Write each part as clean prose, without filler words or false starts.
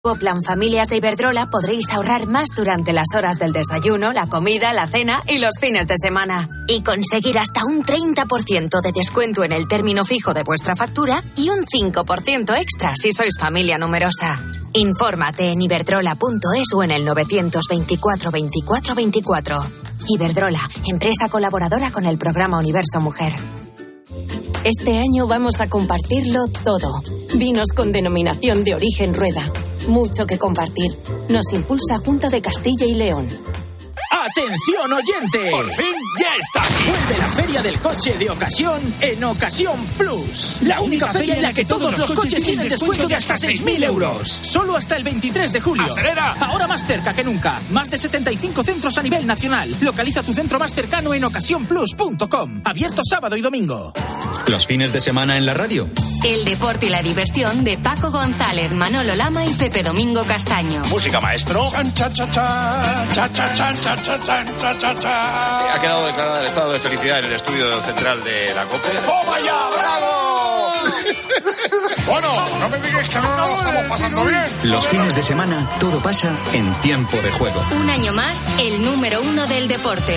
Plan Familias de Iberdrola podréis ahorrar más durante las horas del desayuno, la comida, la cena y los fines de semana. Y conseguir hasta un 30% de descuento en el término fijo de vuestra factura y un 5% extra si sois familia numerosa. Infórmate en iberdrola.es o en el 924 24 24. Iberdrola, empresa colaboradora con el programa Universo Mujer. Este año vamos a compartirlo todo. Vinos con denominación de origen Rueda. Mucho que compartir. Nos impulsa Junta de Castilla y León. ¡Atención, oyente! ¡Por fin ya está aquí! Vuelve la Feria del Coche de Ocasión en Ocasión Plus. La única feria en la que todos los coches tienen descuento de hasta 6.000 euros. Solo hasta el 23 de julio. ¡Acelera! Ahora más cerca que nunca. Más de 75 centros a nivel nacional. Localiza tu centro más cercano en ocasiónplus.com. Abierto sábado y domingo. Los fines de semana en la radio. El deporte y la diversión de Paco González, Manolo Lama y Pepe Domingo Castaño. Música, maestro. Ha quedado declarada el estado de felicidad en el estudio central de la COPE. ¡Toma ya, bravo! Bueno, no me digas que no nos lo estamos pasando bien. Los fines de semana todo pasa en tiempo de juego. Un año más, el número 1 del deporte.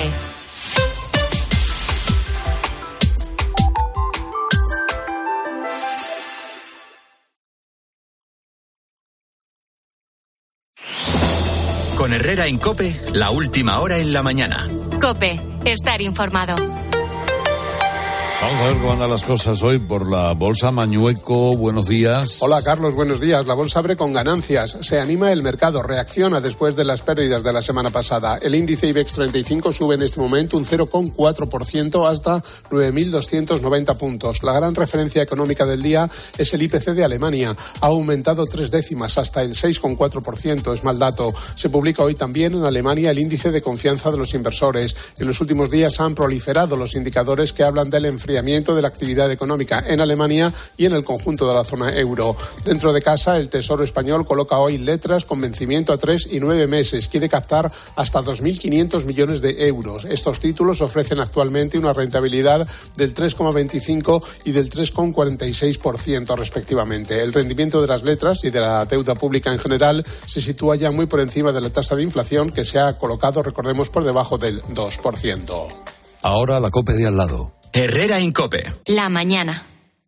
Con Herrera en COPE, la última hora en la mañana. COPE, estar informado. Vamos a ver cómo andan las cosas hoy por la Bolsa. Mañueco, buenos días. Hola, Carlos, buenos días. La bolsa abre con ganancias. Se anima el mercado, reacciona después de las pérdidas de la semana pasada. El índice IBEX 35 sube en este momento un 0,4% hasta 9.290 puntos. La gran referencia económica del día es el IPC de Alemania. Ha aumentado 3 décimas hasta el 6,4%. Es mal dato. Se publica hoy también en Alemania el índice de confianza de los inversores. En los últimos días han proliferado los indicadores que hablan del enfriamiento de la actividad económica en Alemania y en el conjunto de la zona euro. Dentro de casa, el Tesoro español coloca hoy letras con vencimiento a 3 y 9 meses. Quiere captar hasta 2.500 millones de euros. Estos títulos ofrecen actualmente una rentabilidad del 3,25 y del 3,46% respectivamente. El rendimiento de las letras y de la deuda pública en general se sitúa ya muy por encima de la tasa de inflación, que se ha colocado, recordemos, por debajo del 2%. Ahora la COPE de al lado. Herrera en COPE. La mañana.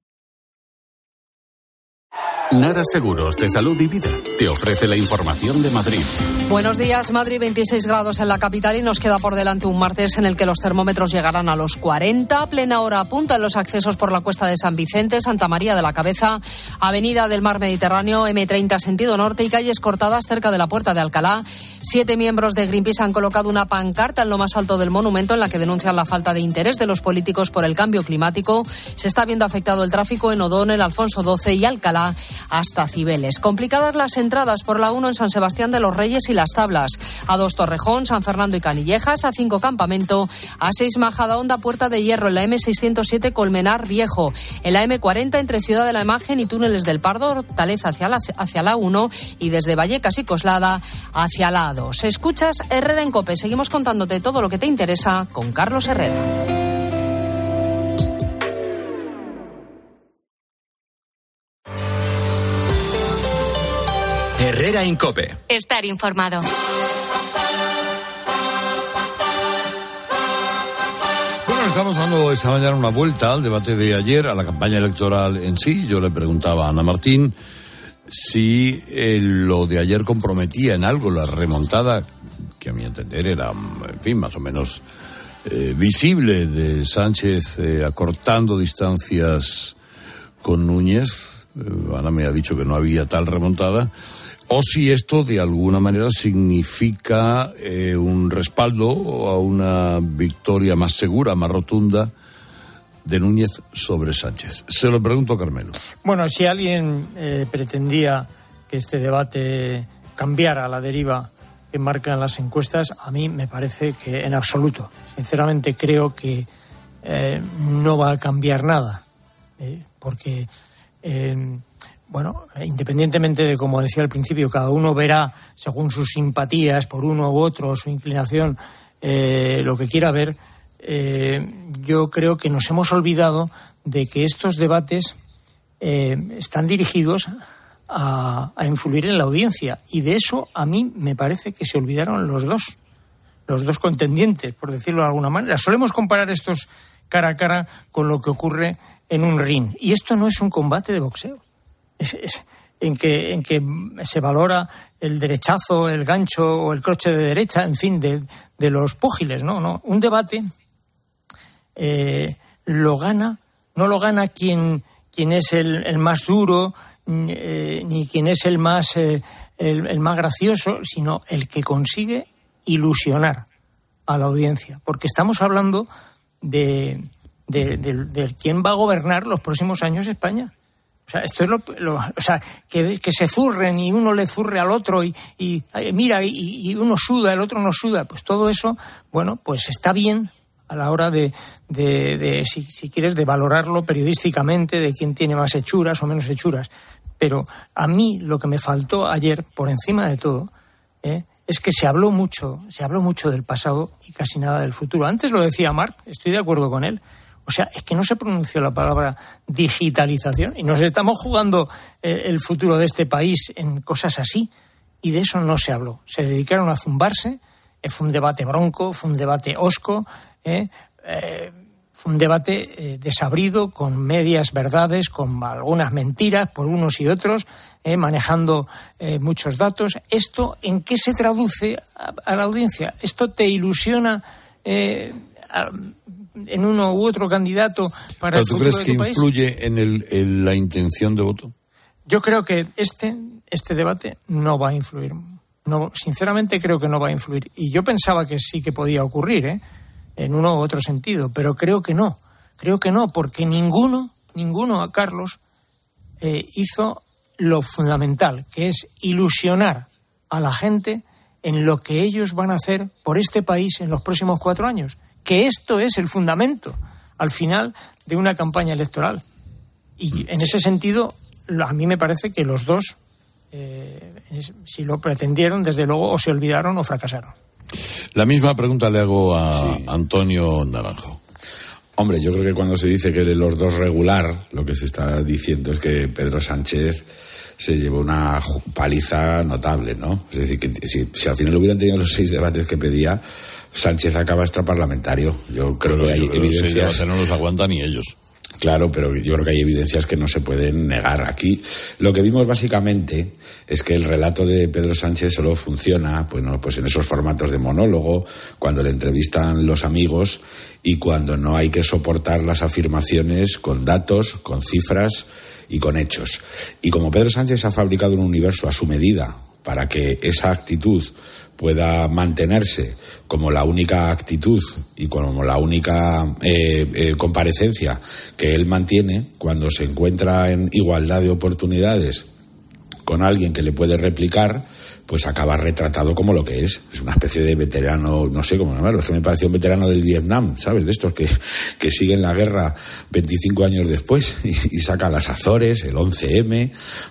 Nara Seguros de Salud y Vida te ofrece la información de Madrid. Buenos días. Madrid, 26 grados en la capital y nos queda por delante un martes en el que los termómetros llegarán a los 40. Plena hora punta en los accesos por la Cuesta de San Vicente, Santa María de la Cabeza, Avenida del Mar Mediterráneo, M30 sentido norte y calles cortadas cerca de la Puerta de Alcalá. 7 miembros de Greenpeace han colocado una pancarta en lo más alto del monumento en la que denuncian la falta de interés de los políticos por el cambio climático. Se está viendo afectado el tráfico en O'Donnell, Alfonso XII y Alcalá hasta Cibeles. Complicadas las entradas por la 1 en San Sebastián de los Reyes y Las Tablas, A2 Torrejón, San Fernando y Canillejas, A5 Campamento, A6 Majadahonda, Puerta de Hierro, en la M607 Colmenar Viejo, en la M40 entre Ciudad de la Imagen y Túneles del Pardo, Hortaleza hacia la 1 y desde Vallecas y Coslada hacia la A2. Escuchas Herrera en COPE. Seguimos contándote todo lo que te interesa con Carlos Herrera. Herrera en COPE. Estar informado. Bueno, estamos dando esta mañana una vuelta al debate de ayer, a la campaña electoral en sí. Yo le preguntaba a Ana Martín si lo de ayer comprometía en algo la remontada, que a mi entender era, en fin, más o menos visible, de Sánchez acortando distancias con Núñez. Ana me ha dicho que no había tal remontada. O si esto de alguna manera significa un respaldo a una victoria más segura, más rotunda de Núñez sobre Sánchez. Se lo pregunto a Carmelo. Bueno, si alguien pretendía que este debate cambiara la deriva que marcan las encuestas, a mí me parece que en absoluto. Sinceramente creo que no va a cambiar nada, porque... Bueno, independientemente de, como decía al principio, cada uno verá según sus simpatías por uno u otro, su inclinación, lo que quiera ver, yo creo que nos hemos olvidado de que estos debates están dirigidos a influir en la audiencia. Y de eso a mí me parece que se olvidaron los dos contendientes, por decirlo de alguna manera. Solemos comparar estos cara a cara con lo que ocurre en un ring. Y esto no es un combate de boxeo. Es en que se valora el derechazo, el gancho o el croche de derecha, en fin, de los púgiles. No. Un debate no lo gana quien es el más duro, ni quien es el más gracioso, sino el que consigue ilusionar a la audiencia. Porque estamos hablando de quién va a gobernar los próximos años España. O sea, esto es que se zurren y uno le zurre al otro y mira, y uno suda, el otro no suda. Pues todo eso, bueno, pues está bien a la hora si quieres, de valorarlo periodísticamente, de quién tiene más hechuras o menos hechuras. Pero a mí lo que me faltó ayer, por encima de todo, es que se habló mucho del pasado y casi nada del futuro. Antes lo decía Marc, estoy de acuerdo con él. O sea, es que no se pronunció la palabra digitalización y nos estamos jugando el futuro de este país en cosas así, y de eso no se habló. Se dedicaron a zumbarse, fue un debate bronco, fue un debate hosco, fue un debate desabrido, con medias verdades, con algunas mentiras por unos y otros, manejando muchos datos. ¿Esto en qué se traduce a la audiencia? ¿Esto te ilusiona en uno u otro candidato para el futuro de tu país? ¿Tú crees que influye en la intención de voto? Yo creo que este debate no va a influir. No, sinceramente creo que no va a influir. Y yo pensaba que sí que podía ocurrir, en uno u otro sentido, pero creo que no. Creo que no, porque ninguno, Carlos, hizo lo fundamental, que es ilusionar a la gente en lo que ellos van a hacer por este país en los próximos 4 años. Que esto es el fundamento, al final, de una campaña electoral. Y en ese sentido, a mí me parece que los dos, si lo pretendieron, desde luego, o se olvidaron o fracasaron. La misma pregunta le hago a Antonio Naranjo. Hombre, yo creo que cuando se dice que de los dos regular, lo que se está diciendo es que Pedro Sánchez se llevó una paliza notable, ¿no? Es decir, que si al final hubieran tenido los 6 debates que pedía, Sánchez acaba extraparlamentario. Yo creo que hay evidencias. No los aguantan ni ellos. Claro, pero yo creo que hay evidencias que no se pueden negar. Aquí lo que vimos básicamente es que el relato de Pedro Sánchez solo funciona pues en esos formatos de monólogo, cuando le entrevistan los amigos y cuando no hay que soportar las afirmaciones con datos, con cifras y con hechos. Y como Pedro Sánchez ha fabricado un universo a su medida para que esa actitud pueda mantenerse como la única actitud y como la única comparecencia que él mantiene cuando se encuentra en igualdad de oportunidades con alguien que le puede replicar, pues acaba retratado como lo que es. Es una especie de veterano, no sé cómo llamarlo, es que me pareció un veterano del Vietnam, ¿sabes? De estos que siguen la guerra 25 años después y saca las Azores, el 11M,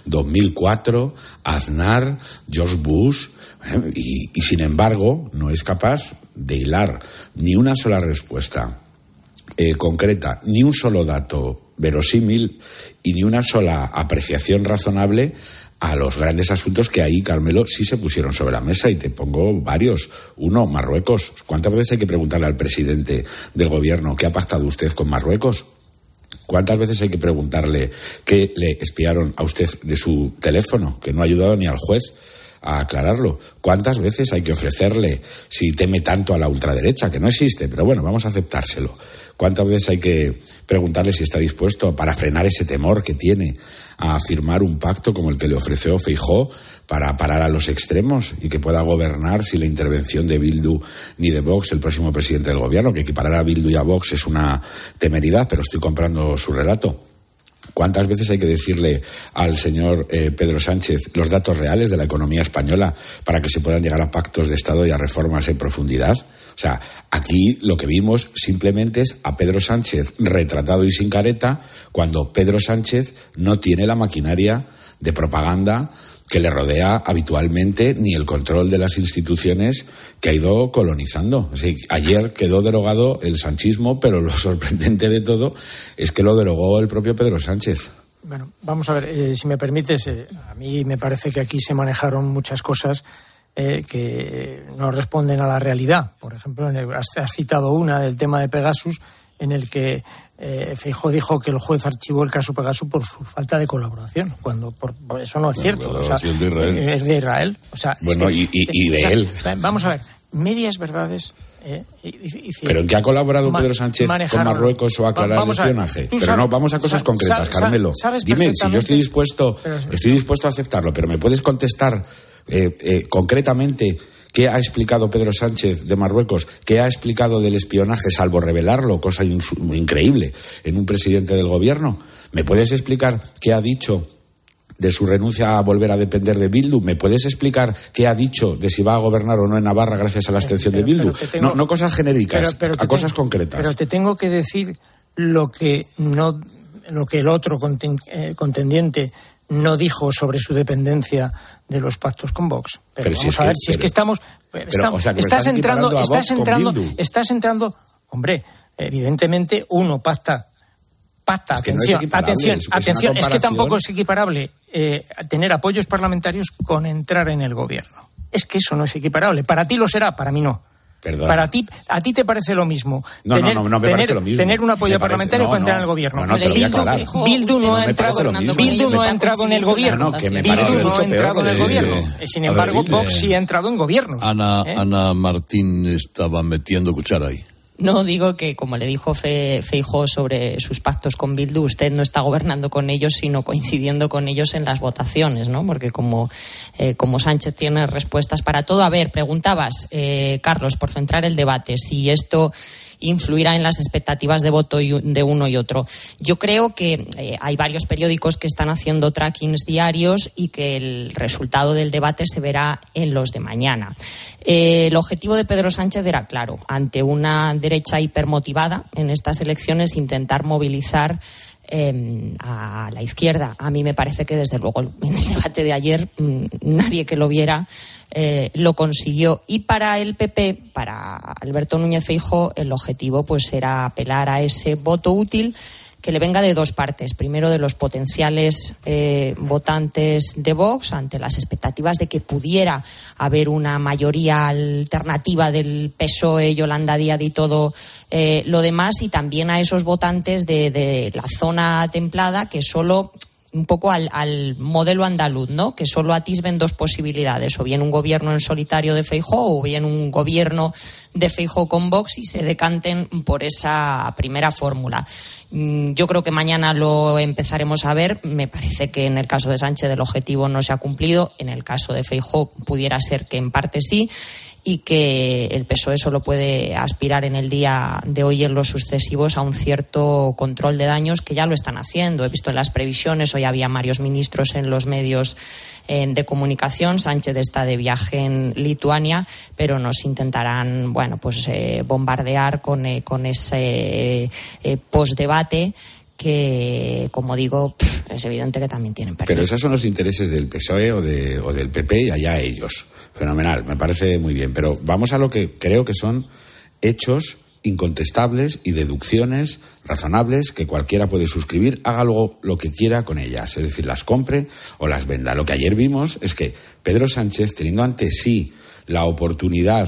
2004, Aznar, George Bush. Y sin embargo no es capaz de hilar ni una sola respuesta concreta, ni un solo dato verosímil y ni una sola apreciación razonable a los grandes asuntos que ahí, Carmelo, sí se pusieron sobre la mesa, y te pongo varios. Uno, Marruecos. ¿Cuántas veces hay que preguntarle al presidente del gobierno qué ha pactado usted con Marruecos? ¿Cuántas veces hay que preguntarle qué le espiaron a usted de su teléfono, que no ha ayudado ni al juez a aclararlo? ¿Cuántas veces hay que ofrecerle, si teme tanto a la ultraderecha, que no existe, pero bueno, vamos a aceptárselo? ¿Cuántas veces hay que preguntarle si está dispuesto, para frenar ese temor que tiene, a firmar un pacto como el que le ofreció Feijóo para parar a los extremos y que pueda gobernar sin la intervención de Bildu ni de Vox, el próximo presidente del gobierno? Que equiparar a Bildu y a Vox es una temeridad, pero estoy comprando su relato. ¿Cuántas veces hay que decirle al señor Pedro Sánchez los datos reales de la economía española para que se puedan llegar a pactos de Estado y a reformas en profundidad? O sea, aquí lo que vimos simplemente es a Pedro Sánchez retratado y sin careta, cuando Pedro Sánchez no tiene la maquinaria de propaganda que le rodea habitualmente, ni el control de las instituciones que ha ido colonizando. O sea, ayer quedó derogado el sanchismo, pero lo sorprendente de todo es que lo derogó el propio Pedro Sánchez. Bueno, vamos a ver, si me permites, a mí me parece que aquí se manejaron muchas cosas que no responden a la realidad. Por ejemplo, has citado una del tema de Pegasus, en el que Feijóo dijo que el juez archivó el caso Pegasus por su falta de colaboración, cuando por eso no es cierto. O sea, es de Israel. Es de Israel. O sea, bueno, es que, y de él. Vamos a ver, medias verdades. ¿Pero en qué ha colaborado Pedro Sánchez con Marruecos o a aclarar el espionaje? Pero no, vamos a cosas concretas, Carmelo. Dime, si yo estoy dispuesto a aceptarlo, pero ¿me puedes contestar concretamente qué ha explicado Pedro Sánchez de Marruecos, qué ha explicado del espionaje, salvo revelarlo, cosa increíble, en un presidente del gobierno? ¿Me puedes explicar qué ha dicho de su renuncia a volver a depender de Bildu? ¿Me puedes explicar qué ha dicho de si va a gobernar o no en Navarra gracias a la abstención de Bildu? No cosas genéricas, a cosas concretas. Pero te tengo que decir lo que el otro contendiente no dijo sobre su dependencia de los pactos con Vox. Pero vamos a ver, si es que estamos... Estás entrando... Hombre, evidentemente uno pacta, atención, es que tampoco es equiparable tener apoyos parlamentarios con entrar en el gobierno. Es que eso no es equiparable. Para ti lo será, para mí no. Perdón. Para ti, ¿a ti te parece lo mismo? No me parece lo mismo. Tener un apoyo parlamentario para entrar en el gobierno. Bildu no ha entrado en el gobierno. Bildu no ha entrado en el gobierno. Sin embargo, Vox sí ha entrado en gobiernos. Ana Martín estaba metiendo cuchara ahí. No, digo que, como le dijo Feijóo sobre sus pactos con Bildu, usted no está gobernando con ellos, sino coincidiendo con ellos en las votaciones, ¿no? Porque como Sánchez tiene respuestas para todo. A ver, preguntabas, Carlos, por centrar el debate, si esto influirá en las expectativas de voto de uno y otro. Yo creo que hay varios periódicos que están haciendo trackings diarios y que el resultado del debate se verá en los de mañana. El objetivo de Pedro Sánchez era claro, ante una derecha hipermotivada en estas elecciones, intentar movilizar a la izquierda. A mí me parece que desde luego en el debate de ayer nadie que lo viera lo consiguió. Y para el PP, para Alberto Núñez Feijóo, el objetivo pues era apelar a ese voto útil que le venga de dos partes. Primero, de los potenciales votantes de Vox, ante las expectativas de que pudiera haber una mayoría alternativa del PSOE, Yolanda Díaz y todo lo demás, y también a esos votantes de la zona templada que solo, un poco al modelo andaluz, ¿no? Que solo atisben dos posibilidades, o bien un gobierno en solitario de Feijóo o bien un gobierno de Feijóo con Vox, y se decanten por esa primera fórmula. Yo creo que mañana lo empezaremos a ver. Me parece que en el caso de Sánchez el objetivo no se ha cumplido. En el caso de Feijóo pudiera ser que en parte sí, y que el PSOE solo puede aspirar en el día de hoy y en los sucesivos a un cierto control de daños, que ya lo están haciendo. He visto en las previsiones, hoy había varios ministros en los medios de comunicación. Sánchez está de viaje en Lituania, pero nos intentarán, bombardear con ese postdebate que, como digo, es evidente que también tienen pérdida. Pero esos son los intereses del PSOE o del PP, y allá ellos. Fenomenal, me parece muy bien. Pero vamos a lo que creo que son hechos incontestables y deducciones razonables que cualquiera puede suscribir, haga luego lo que quiera con ellas, es decir, las compre o las venda. Lo que ayer vimos es que Pedro Sánchez, teniendo ante sí la oportunidad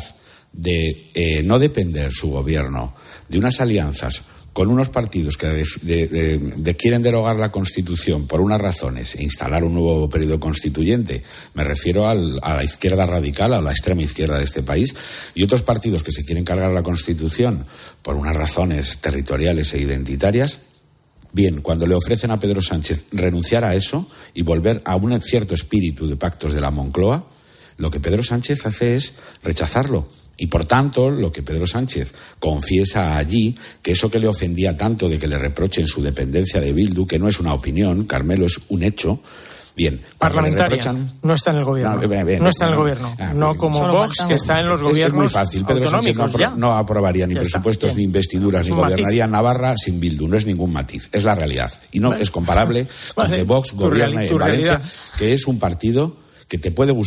de no depender su gobierno de unas alianzas con unos partidos que quieren derogar la Constitución por unas razones e instalar un nuevo periodo constituyente, me refiero a la izquierda radical, a la extrema izquierda de este país, y otros partidos que se quieren cargar la Constitución por unas razones territoriales e identitarias. Bien, cuando le ofrecen a Pedro Sánchez renunciar a eso y volver a un cierto espíritu de pactos de la Moncloa, lo que Pedro Sánchez hace es rechazarlo. Y por tanto, lo que Pedro Sánchez confiesa allí, que eso que le ofendía tanto de que le reprochen su dependencia de Bildu, que no es una opinión, Carmelo, es un hecho. Bien, parlamentaria, no está en el gobierno. No está en el gobierno. No como Vox, que está en los gobiernos. Es muy fácil. Pedro Sánchez no aprobaría ni presupuestos, ni investiduras, ni gobernaría Navarra sin Bildu. No es ningún matiz. Es la realidad. Y no es comparable con que Vox gobierne en Valencia, que es un partido que te puede gustar,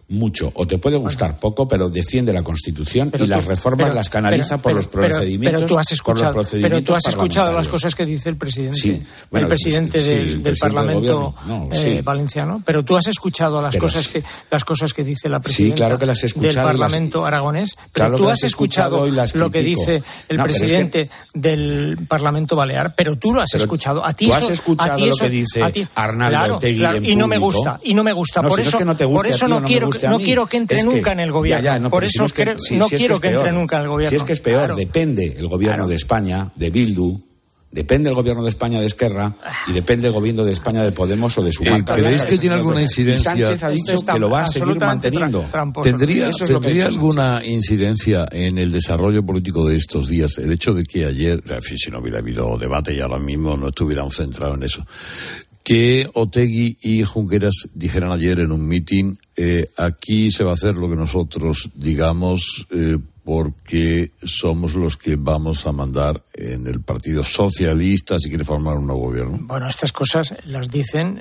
mucho, o te puede gustar poco, pero defiende la Constitución y las reformas las canaliza por los procedimientos. Pero tú has escuchado las cosas que dice el presidente, el presidente del Parlamento valenciano. Pero tú has escuchado las cosas que dice la presidenta del Parlamento aragonés. Pero tú has escuchado lo que dice el presidente del Parlamento balear. Pero tú lo has escuchado. Tú has escuchado lo que dice Arnaldo Otegi en público. Y no me gusta. Por eso no quiero que entre nunca en el gobierno. Por eso no quiero que entre nunca en el gobierno. Si es que es peor, depende el gobierno de España, de Bildu, depende el gobierno de España de Esquerra y depende el gobierno de España de Podemos o de Sumatra. ¿Creéis que tiene alguna incidencia? Y Sánchez ha dicho que lo va a seguir manteniendo. ¿Tendría alguna incidencia en el desarrollo político de estos días el hecho de que ayer, en fin, si no hubiera habido debate y ahora mismo no estuvieran centrados en eso, que Otegi y Junqueras dijeran ayer en un mitin, aquí se va a hacer lo que nosotros digamos, porque somos los que vamos a mandar en el Partido Socialista si quiere formar un nuevo gobierno? Bueno, estas cosas las dicen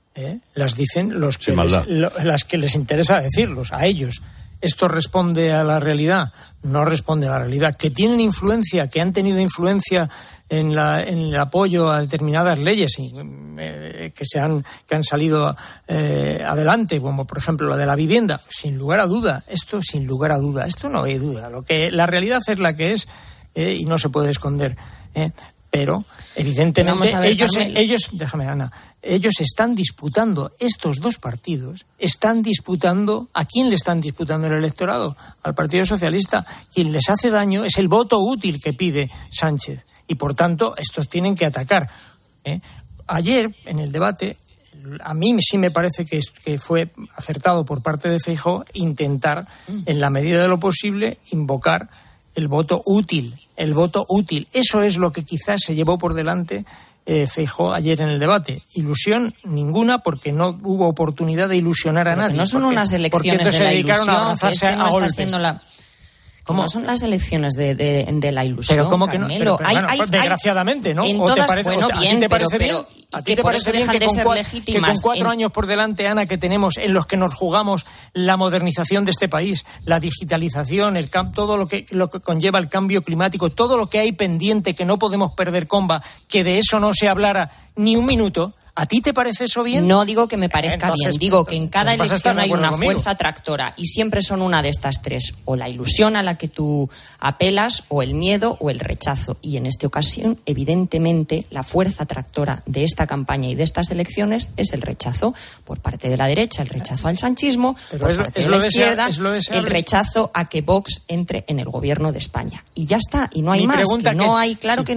los que las que les interesa decirlos, a ellos. ¿Esto responde a la realidad? No responde a la realidad. ¿Que tienen influencia, que han tenido influencia en el apoyo a determinadas leyes que han salido adelante, como por ejemplo la de la vivienda? Sin lugar a duda. Esto no hay duda. La realidad es la que es y no se puede esconder. Pero evidentemente ellos están disputando, estos dos partidos están disputando. ¿A quién le están disputando el electorado? Al Partido Socialista. Quien les hace daño es el voto útil que pide Sánchez y por tanto estos tienen que atacar. Ayer en el debate a mí sí me parece que fue acertado por parte de Feijóo intentar en la medida de lo posible invocar el voto útil. Eso es lo que quizás se llevó por delante Feijóo ayer en el debate. Ilusión ninguna, porque no hubo oportunidad de ilusionar a nadie. No son unas elecciones de la ilusión, ¿Cómo son las elecciones de la ilusión? Pero ¿cómo que no? Pero, desgraciadamente, ¿no? ¿O te parece bien? ¿A ti te parece bien que con 4 años por delante, Ana, que tenemos en los que nos jugamos la modernización de este país, la digitalización, todo lo que conlleva el cambio climático, todo lo que hay pendiente que no podemos perder comba, que de eso no se hablara ni un minuto? ¿A ti te parece eso bien? No digo que me parezca bien, digo que en cada elección hay una fuerza tractora y siempre son una de estas tres, o la ilusión a la que tú apelas, o el miedo, o el rechazo. Y en esta ocasión, evidentemente, la fuerza tractora de esta campaña y de estas elecciones es el rechazo por parte de la derecha, el rechazo al sanchismo, por parte de la izquierda, el rechazo a que Vox entre en el gobierno de España. Y ya está, y no hay más. No hay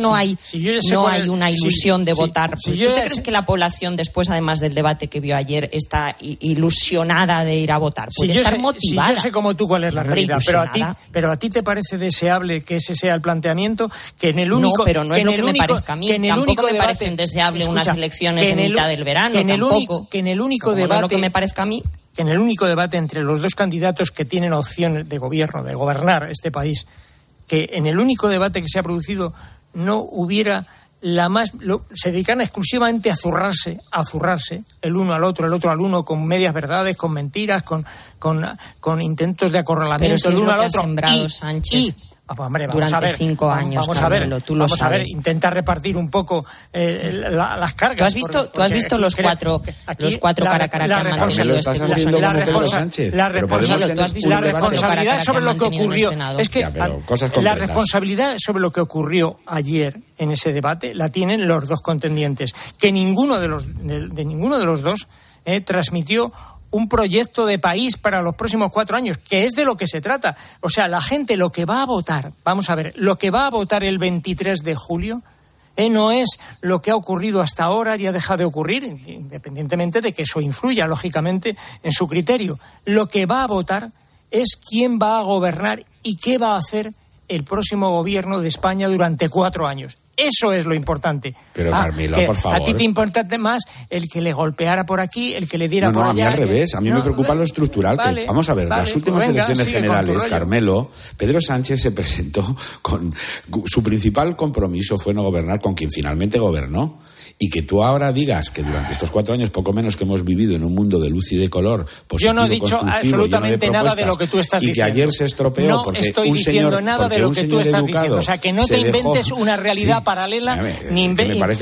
una ilusión de votar. ¿Tú te crees que la población después, además del debate que vio ayer, está ilusionada de ir a votar? Puede estar motivada. Si yo sé como tú cuál es la realidad, pero a ti te parece deseable que ese sea el planteamiento, que en el único... No, pero no es lo que me parezca a mí. Tampoco me parecen deseables unas elecciones en mitad del verano, tampoco. Que en el único debate... No es lo que me parezca a mí. Que en el único debate entre los dos candidatos que tienen opción de gobierno, de gobernar este país, que en el único debate que se ha producido no hubiera... se dedican exclusivamente a zurrarse el uno al otro, el otro al uno, con medias verdades, con mentiras, con intentos de acorralamiento el uno al otro. Sembrado Sánchez durante 5 años, Carmelo, tú lo sabes. Vamos a ver, intenta repartir un poco las cargas. ¿Tú has visto los cuatro cara a cara que han mantenido este haciendo como Pedro Sánchez? La responsabilidad sobre lo que ocurrió es que la responsabilidad sobre lo que ocurrió ayer en ese debate la tienen los dos contendientes, que ninguno de los dos transmitió un proyecto de país para los próximos 4 años, que es de lo que se trata. O sea, la gente lo que va a votar, vamos a ver, lo que va a votar el 23 de julio no es lo que ha ocurrido hasta ahora y ha dejado de ocurrir, independientemente de que eso influya, lógicamente, en su criterio. Lo que va a votar es quién va a gobernar y qué va a hacer el próximo gobierno de España durante 4 años. Eso es lo importante. Pero Carmelo, por favor. A ti te importa más el que le golpeara por aquí, el que le diera por allá. No, a mí al revés. A mí me preocupa lo estructural. Vamos a ver, las últimas elecciones generales, Carmelo, Pedro Sánchez se presentó con... Su principal compromiso fue no gobernar con quien finalmente gobernó. y que tú ahora digas que durante estos 4 años, poco menos que hemos vivido en un mundo de luz y de color, positivo, yo no he dicho absolutamente nada de lo que tú estás diciendo. Y que ayer se estropeó porque un señor nada de lo que tú estás diciendo. O sea, que no te inventes una realidad paralela, ni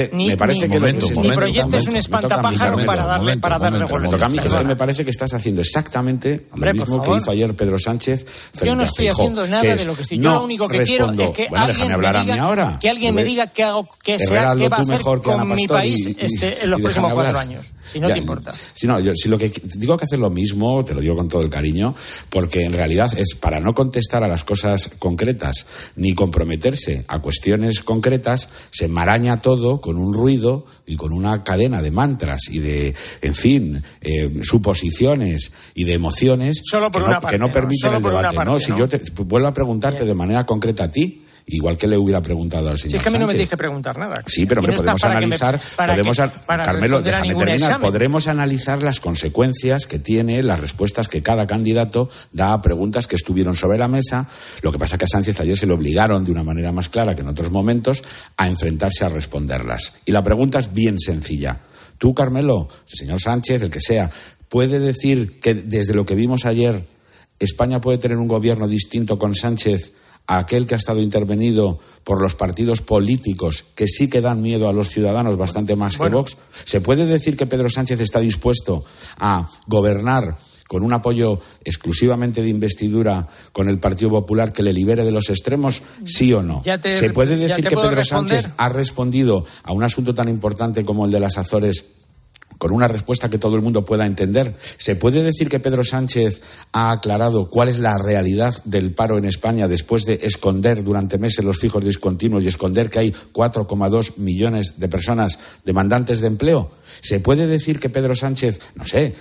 proyectes un espantapájaro para darle vueltas. Me parece que estás haciendo exactamente lo mismo que hizo ayer Pedro Sánchez frente Yo no estoy haciendo nada de lo que estoy. Yo lo único que quiero es que alguien me diga qué va a hacer con mi país en los próximos 4 años. Si no te importa. Si lo que digo que hacer lo mismo, te lo digo con todo el cariño, porque en realidad es para no contestar a las cosas concretas ni comprometerse a cuestiones concretas, se enmaraña todo con un ruido y con una cadena de mantras y de, en fin, suposiciones y de emociones que no permiten el debate. Si yo vuelvo a preguntarte de manera concreta a ti, igual que le hubiera preguntado al señor Sánchez. Es que a mí no me tienes que preguntar nada. Sí, pero podemos analizar, Carmelo, déjame terminar, podremos analizar las consecuencias que tiene las respuestas que cada candidato da a preguntas que estuvieron sobre la mesa. Lo que pasa es que a Sánchez ayer se le obligaron de una manera más clara que en otros momentos a enfrentarse a responderlas. Y la pregunta es bien sencilla. Tú, Carmelo, el señor Sánchez, el que sea, ¿puede decir que desde lo que vimos ayer España puede tener un gobierno distinto con Sánchez a aquel que ha estado intervenido por los partidos políticos que sí que dan miedo a los ciudadanos bastante más que Vox? ¿Se puede decir que Pedro Sánchez está dispuesto a gobernar con un apoyo exclusivamente de investidura con el Partido Popular que le libere de los extremos? ¿Sí o no? ¿Se puede decir que Pedro Sánchez ha respondido a un asunto tan importante como el de las Azores con una respuesta que todo el mundo pueda entender? ¿Se puede decir que Pedro Sánchez ha aclarado cuál es la realidad del paro en España después de esconder durante meses los fijos discontinuos y esconder que hay 4,2 millones de personas demandantes de empleo? ¿Se puede decir que Pedro Sánchez, no sé,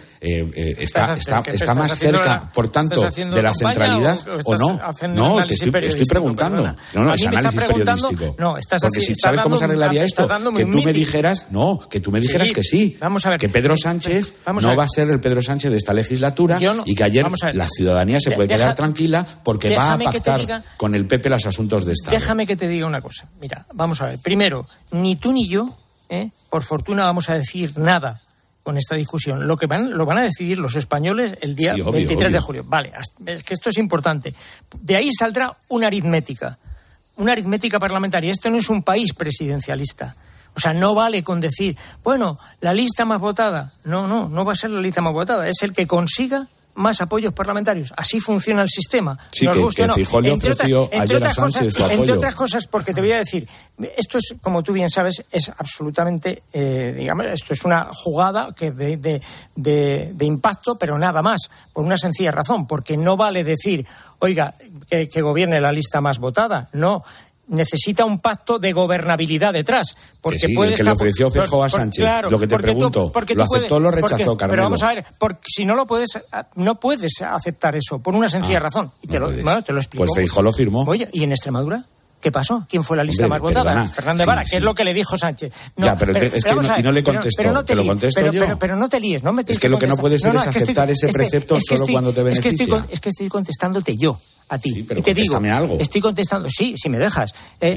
está más cerca, por tanto, de la centralidad o no? No, te estoy preguntando. No, es análisis periodístico. Porque si sabes cómo se arreglaría esto, que tú me dijeras que sí. Vamos a ver, que Pedro Sánchez no va a ser el Pedro Sánchez de esta legislatura y que ayer la ciudadanía se puede quedar tranquila porque va a pactar con el PP los asuntos de Estado. Déjame que te diga una cosa. Mira, vamos a ver. Primero, ni tú ni yo, por fortuna, vamos a decir nada con esta discusión. Lo van a decidir los españoles el día 23 de julio. Vale, es que esto es importante. De ahí saldrá una aritmética parlamentaria. Esto no es un país presidencialista. O sea, no vale con decir, bueno, la lista más votada. No va a ser la lista más votada. Es el que consiga más apoyos parlamentarios. Así funciona el sistema. Sí, nos gusta, que Feijóo le ofreció ayer a Sánchez su apoyo. Entre otras cosas, porque te voy a decir, esto es, como tú bien sabes, es absolutamente, esto es una jugada que de impacto, pero nada más, por una sencilla razón, porque no vale decir, oiga, que gobierne la lista más votada. No. Necesita un pacto de gobernabilidad detrás. Porque sí, el que le ofreció Feijóo a Sánchez. Claro, lo que te pregunto, ¿lo aceptó o lo rechazó, Carmelo? Pero vamos a ver, si no puedes aceptar eso, por una sencilla razón. Y te lo explico. Pues Feijóo lo firmó. Oye, ¿y en Extremadura? ¿Qué pasó? ¿Quién fue la lista más votada? Fernández Vara, que es lo que le dijo Sánchez. Y no le contestó. Te lo contesto yo. Pero no te líes, no me tienes que contestar. Es que lo que no puedes hacer es aceptar ese precepto solo cuando te beneficia. Es que estoy contestándote yo. A ti. Sí, pero y te digo, algo. Estoy contestando, sí, si me dejas.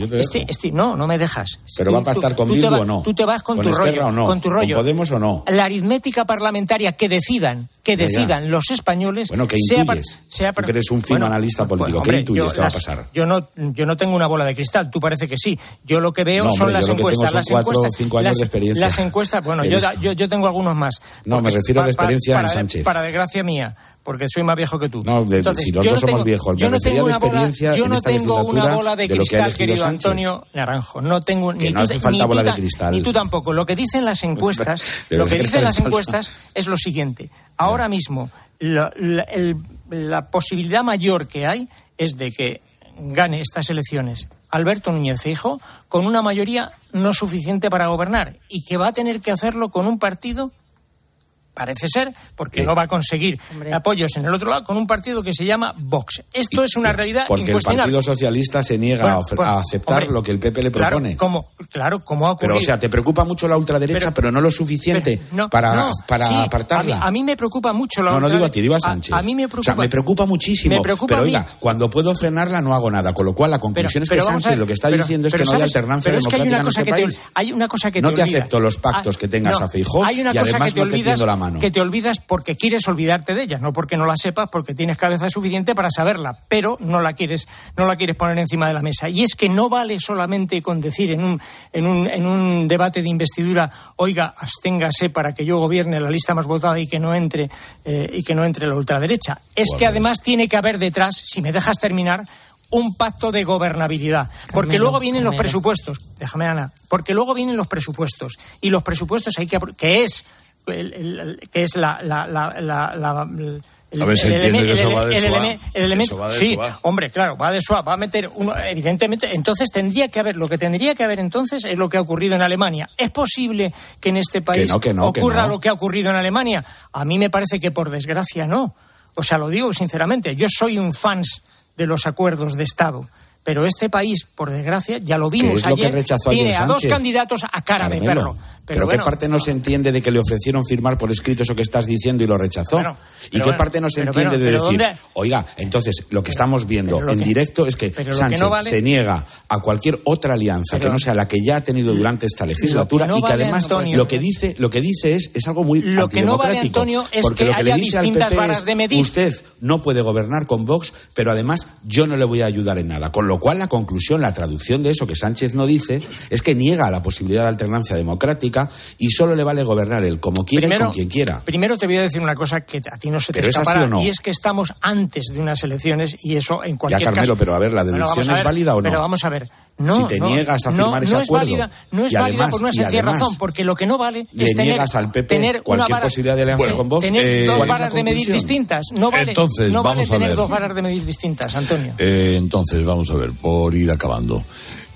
No me dejas. ¿Pero va a pactar con Bildu o no? Tú te vas con tu rollo. O no? Con tu rollo. ¿Con Podemos o no? La aritmética parlamentaria que decidan los españoles. Bueno, que intuyes. Tú que eres un fino analista político. ¿Qué intuyes que va a pasar? Yo no tengo una bola de cristal. Tú parece que sí. Yo lo que veo son las encuestas. Las 4 o 5 años de experiencia. Las encuestas, bueno, yo tengo algunos más. No, me refiero de experiencia en Sánchez. Para desgracia mía. Porque soy más viejo que tú. No, si los dos somos viejos. Yo no tengo una bola de cristal, querido Antonio Naranjo. No tengo ni hace falta bola de cristal. Ni tú tampoco. Lo que dicen las encuestas, es lo siguiente. Ahora mismo, la posibilidad mayor que hay es de que gane estas elecciones Alberto Núñez Feijóo con una mayoría no suficiente para gobernar y que va a tener que hacerlo con un partido parece ser, porque no va a conseguir apoyos en el otro lado, con un partido que se llama Vox. Esto es una realidad porque incuestionable. El Partido Socialista se niega a aceptar lo que el PP le propone. ¿Cómo ha ocurrido? Pero, o sea, te preocupa mucho la ultraderecha, pero no lo suficiente para apartarla. A mí me preocupa mucho la ultraderecha. No digo a ti, digo a Sánchez. A mí me preocupa. O sea, me preocupa muchísimo. Pero oiga, cuando puedo frenarla no hago nada. Con lo cual la conclusión es que Sánchez lo que está diciendo es que no hay alternancia democrática en este país. Hay una cosa que no te acepto los pactos que tengas a Feijóo y además no te tiendo la mano. Que te olvidas porque quieres olvidarte de ella, no porque no la sepas, porque tienes cabeza suficiente para saberla, pero no la quieres poner encima de la mesa. Y es que no vale solamente con decir en un debate de investidura, oiga, absténgase para que yo gobierne la lista más votada y que no entre la ultraderecha. Es que además tiene que haber detrás, si me dejas terminar, un pacto de gobernabilidad, porque luego vienen los presupuestos. Déjame, Ana, porque luego vienen los presupuestos y los presupuestos hay que es la a ver si entiende que eso va de suave. El elemento, sí, hombre, claro, va de suave, va a meter uno, evidentemente. Entonces lo que tendría que haber entonces es lo que ha ocurrido en Alemania. ¿Es posible que en este país ocurra lo que ha ocurrido en Alemania? A mí me parece que por desgracia no. O sea, lo digo sinceramente, yo soy un fans de los acuerdos de Estado. Pero este país, por desgracia, ya lo vimos ayer, tiene a dos candidatos a cara de perro. Pero ¿qué parte no se entiende de que le ofrecieron firmar por escrito eso que estás diciendo y lo rechazó? ¿Y qué parte no se entiende de decir, oiga, entonces lo que estamos viendo en directo es que Sánchez se niega a cualquier otra alianza que no sea la que ya ha tenido durante esta legislatura y que además lo que dice es algo muy antidemocrático? Porque lo que le dice al PP es, usted no puede gobernar con Vox, pero además yo no le voy a ayudar en nada. Con lo cual la conclusión, la traducción de eso que Sánchez no dice es que niega la posibilidad de alternancia democrática y solo le vale gobernar él como quiera y con quien quiera. Primero te voy a decir una cosa que a ti no se te escapará, y es que estamos antes de unas elecciones y eso en cualquier caso... Carmelo, pero a ver, ¿la deducción es válida o no? Pero vamos a ver. No, si te niegas a firmar ese acuerdo. No es válida por una sencilla razón, porque lo que no vale es niegas al PP cualquier posibilidad de alianza con vos. Tener dos varas de medir distintas. No vale tener dos varas de medir distintas, Antonio. Entonces, vamos a ver, por ir acabando.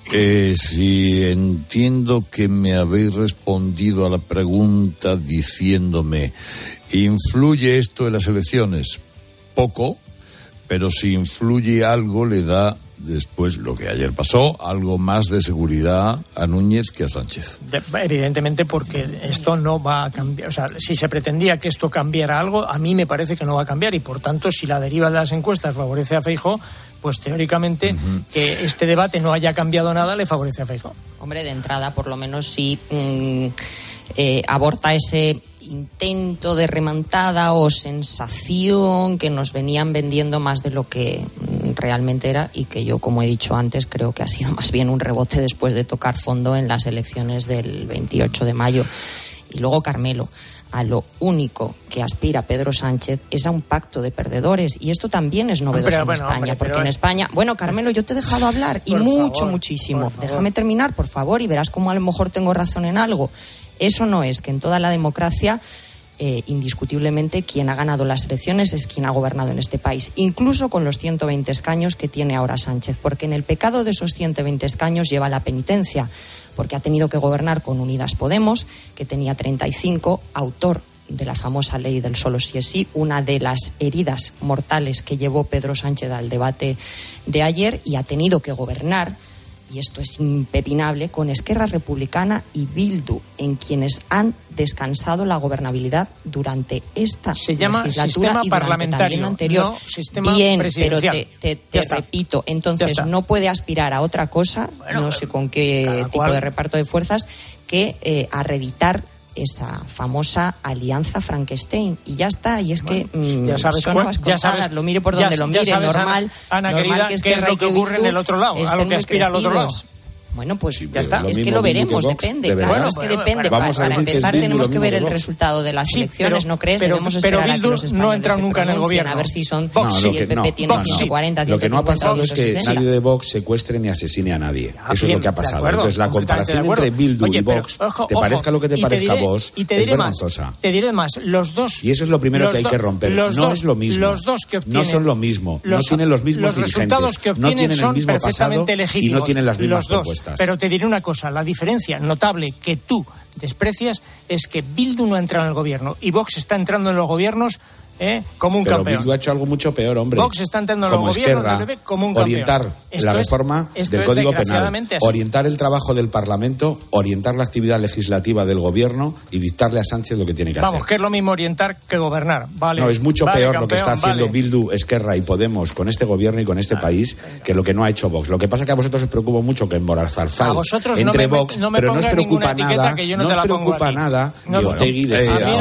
Si entiendo que me habéis respondido a la pregunta diciéndome, ¿influye esto en las elecciones? Poco, pero si influye algo le da después lo que ayer pasó, algo más de seguridad a Núñez que a Sánchez. Evidentemente, porque esto no va a cambiar. O sea, si se pretendía que esto cambiara algo, a mí me parece que no va a cambiar y por tanto, si la deriva de las encuestas favorece a Feijóo, pues teóricamente que este debate no haya cambiado nada le favorece a Feijóo. Hombre, de entrada, por lo menos sí aborta ese intento de remontada o sensación que nos venían vendiendo más de lo que realmente era y que yo, como he dicho antes, creo que ha sido más bien un rebote después de tocar fondo en las elecciones del 28 de mayo. Y luego, Carmelo, a lo único que aspira Pedro Sánchez es a un pacto de perdedores y esto también es novedoso en España, porque en España... Bueno, Carmelo, yo te he dejado hablar y muchísimo. Déjame terminar, por favor, y verás cómo a lo mejor tengo razón en algo. Eso no es que en toda la democracia, indiscutiblemente, quien ha ganado las elecciones es quien ha gobernado en este país, incluso con los 120 escaños que tiene ahora Sánchez, porque en el pecado de esos 120 escaños lleva la penitencia, porque ha tenido que gobernar con Unidas Podemos, que tenía 35, autor de la famosa ley del solo sí es sí, una de las heridas mortales que llevó Pedro Sánchez al debate de ayer, y ha tenido que gobernar, y esto es impepinable, con Esquerra Republicana y Bildu, en quienes han descansado la gobernabilidad durante esta legislatura sistema y parlamentario, la anterior. No sistema bien, presidencial. Pero te repito, entonces no puede aspirar a otra cosa, no sé con qué tipo de reparto de fuerzas, que a reeditar esa famosa alianza Frankenstein, y ya está. Y es que ya sabes son nuevas contadas, lo mire por donde lo mire, normal, Ana querida, que ¿qué es lo que ocurre en el otro lado? A lo que aspira al otro lado. Bueno, pues ya está. Es que lo veremos, depende. Claro, es que depende. Para empezar, tenemos que ver el resultado de las elecciones, ¿no crees? Debemos esperar a que los españoles no ha entrado nunca en el gobierno. A ver si son si el PP tiene 140, 150. Lo que no ha pasado es que nadie de Vox secuestre ni asesine a nadie. Eso es lo que ha pasado. Entonces, la comparación entre Bildu y Vox, te parezca lo que te parezca a vos, es vergonzosa. Te diré más, los dos... Y eso es lo primero que hay que romper. No es lo mismo. Los dos que obtienen... No son lo mismo. No tienen los mismos dirigentes. No tienen el mismo pasado y no tienen las mismas propuestas. propuestas. Pero te diré una cosa, la diferencia notable que tú desprecias es que Bildu no ha entrado en el gobierno y Vox está entrando en los gobiernos como un pero campeón. Bildu ha hecho algo mucho peor, hombre. Vox está entrando en los como gobiernos Esquerra, del PP como un campeón. orientar la reforma del Código Penal, orientar el trabajo del Parlamento, orientar la actividad legislativa del gobierno y dictarle a Sánchez lo que tiene que hacer. Vamos, que es lo mismo orientar que gobernar. Vale. No, es mucho peor campeón, lo que está haciendo vale. Bildu, Esquerra y Podemos con este gobierno y con este país que lo que no ha hecho Vox. Lo que pasa es que a vosotros os preocupa mucho que emborazarzal entre Vox, pero no os preocupa nada, no os preocupa nada de Otegi, de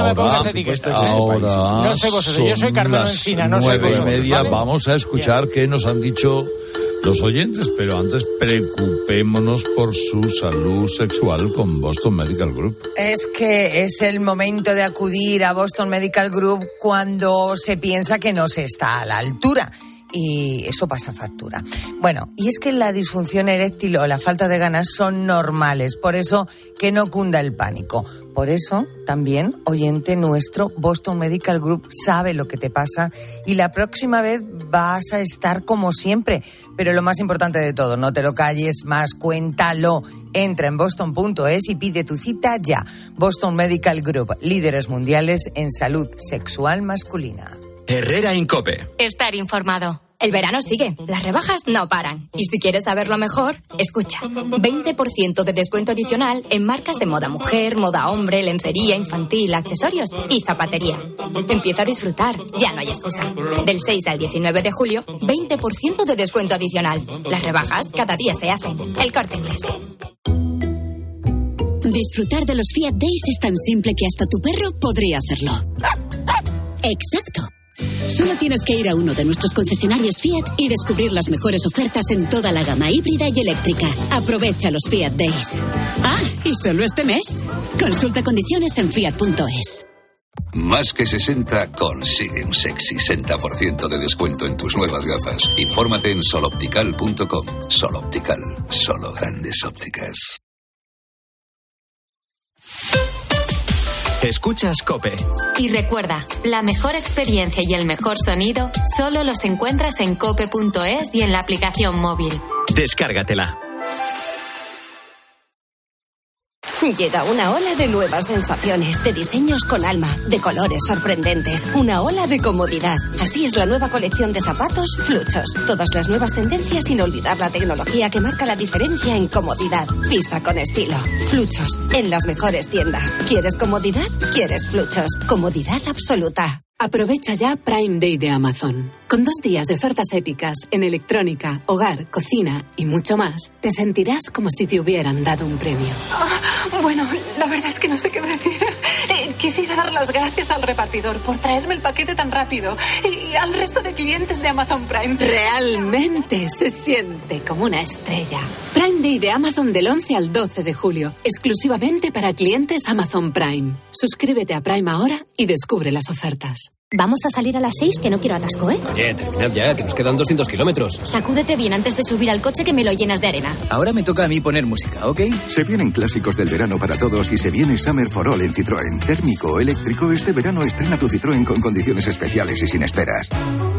no sé vosotros, yo soy Carmelo Encina, no sé vosotros. 9:30, ¿vale? Vamos a escuchar qué nos han dicho los oyentes, pero antes preocupémonos por su salud sexual con Boston Medical Group. Es que es el momento de acudir a Boston Medical Group cuando se piensa que no se está a la altura. Y eso pasa factura. Bueno, y es que la disfunción eréctil o la falta de ganas son normales, por eso que no cunda el pánico. Por eso, también, oyente nuestro, Boston Medical Group sabe lo que te pasa y la próxima vez vas a estar como siempre. Pero lo más importante de todo, no te lo calles más, cuéntalo. Entra en boston.es y pide tu cita ya. Boston Medical Group, líderes mundiales en salud sexual masculina. Herrera Incope. Estar informado. El verano sigue, las rebajas no paran. Y si quieres saberlo mejor, escucha. 20% de descuento adicional en marcas de moda mujer, moda hombre, lencería, infantil, accesorios y zapatería. Empieza a disfrutar, ya no hay excusa. Del 6 al 19 de julio, 20% de descuento adicional. Las rebajas cada día se hacen. El Corte Inglés. Disfrutar de los Fiat Days es tan simple que hasta tu perro podría hacerlo. Exacto. Solo tienes que ir a uno de nuestros concesionarios Fiat y descubrir las mejores ofertas en toda la gama híbrida y eléctrica. Aprovecha los Fiat Days. Ah, y solo este mes. Consulta condiciones en fiat.es. Más que 60 consigue un sexy 60% de descuento en tus nuevas gafas. Infórmate en soloptical.com. Soloptical, solo grandes ópticas. Escuchas COPE. Y recuerda, la mejor experiencia y el mejor sonido solo los encuentras en cope.es y en la aplicación móvil. Descárgatela. Llega una ola de nuevas sensaciones, de diseños con alma, de colores sorprendentes, una ola de comodidad. Así es la nueva colección de zapatos Fluchos. Todas las nuevas tendencias sin olvidar la tecnología que marca la diferencia en comodidad. Pisa con estilo. Fluchos, en las mejores tiendas. ¿Quieres comodidad? ¿Quieres Fluchos? Comodidad absoluta. Aprovecha ya Prime Day de Amazon. Con 2 días de ofertas épicas en electrónica, hogar, cocina y mucho más, te sentirás como si te hubieran dado un premio. Bueno, la verdad es que no sé qué decir. Quisiera dar las gracias al repartidor por traerme el paquete tan rápido y al resto de clientes de Amazon Prime. Realmente se siente como una estrella. Prime Day de Amazon del 11 al 12 de julio, exclusivamente para clientes Amazon Prime. Suscríbete a Prime ahora y descubre las ofertas. Vamos a salir a las 6, que no quiero atasco, ¿eh? Oye, terminad ya, que nos quedan 200 kilómetros. Sacúdete bien antes de subir al coche, que me lo llenas de arena. Ahora me toca a mí poner música, ¿ok? Se vienen clásicos del verano para todos y se viene Summer for All en Citroën. Térmico o eléctrico, este verano estrena tu Citroën con condiciones especiales y sin esperas.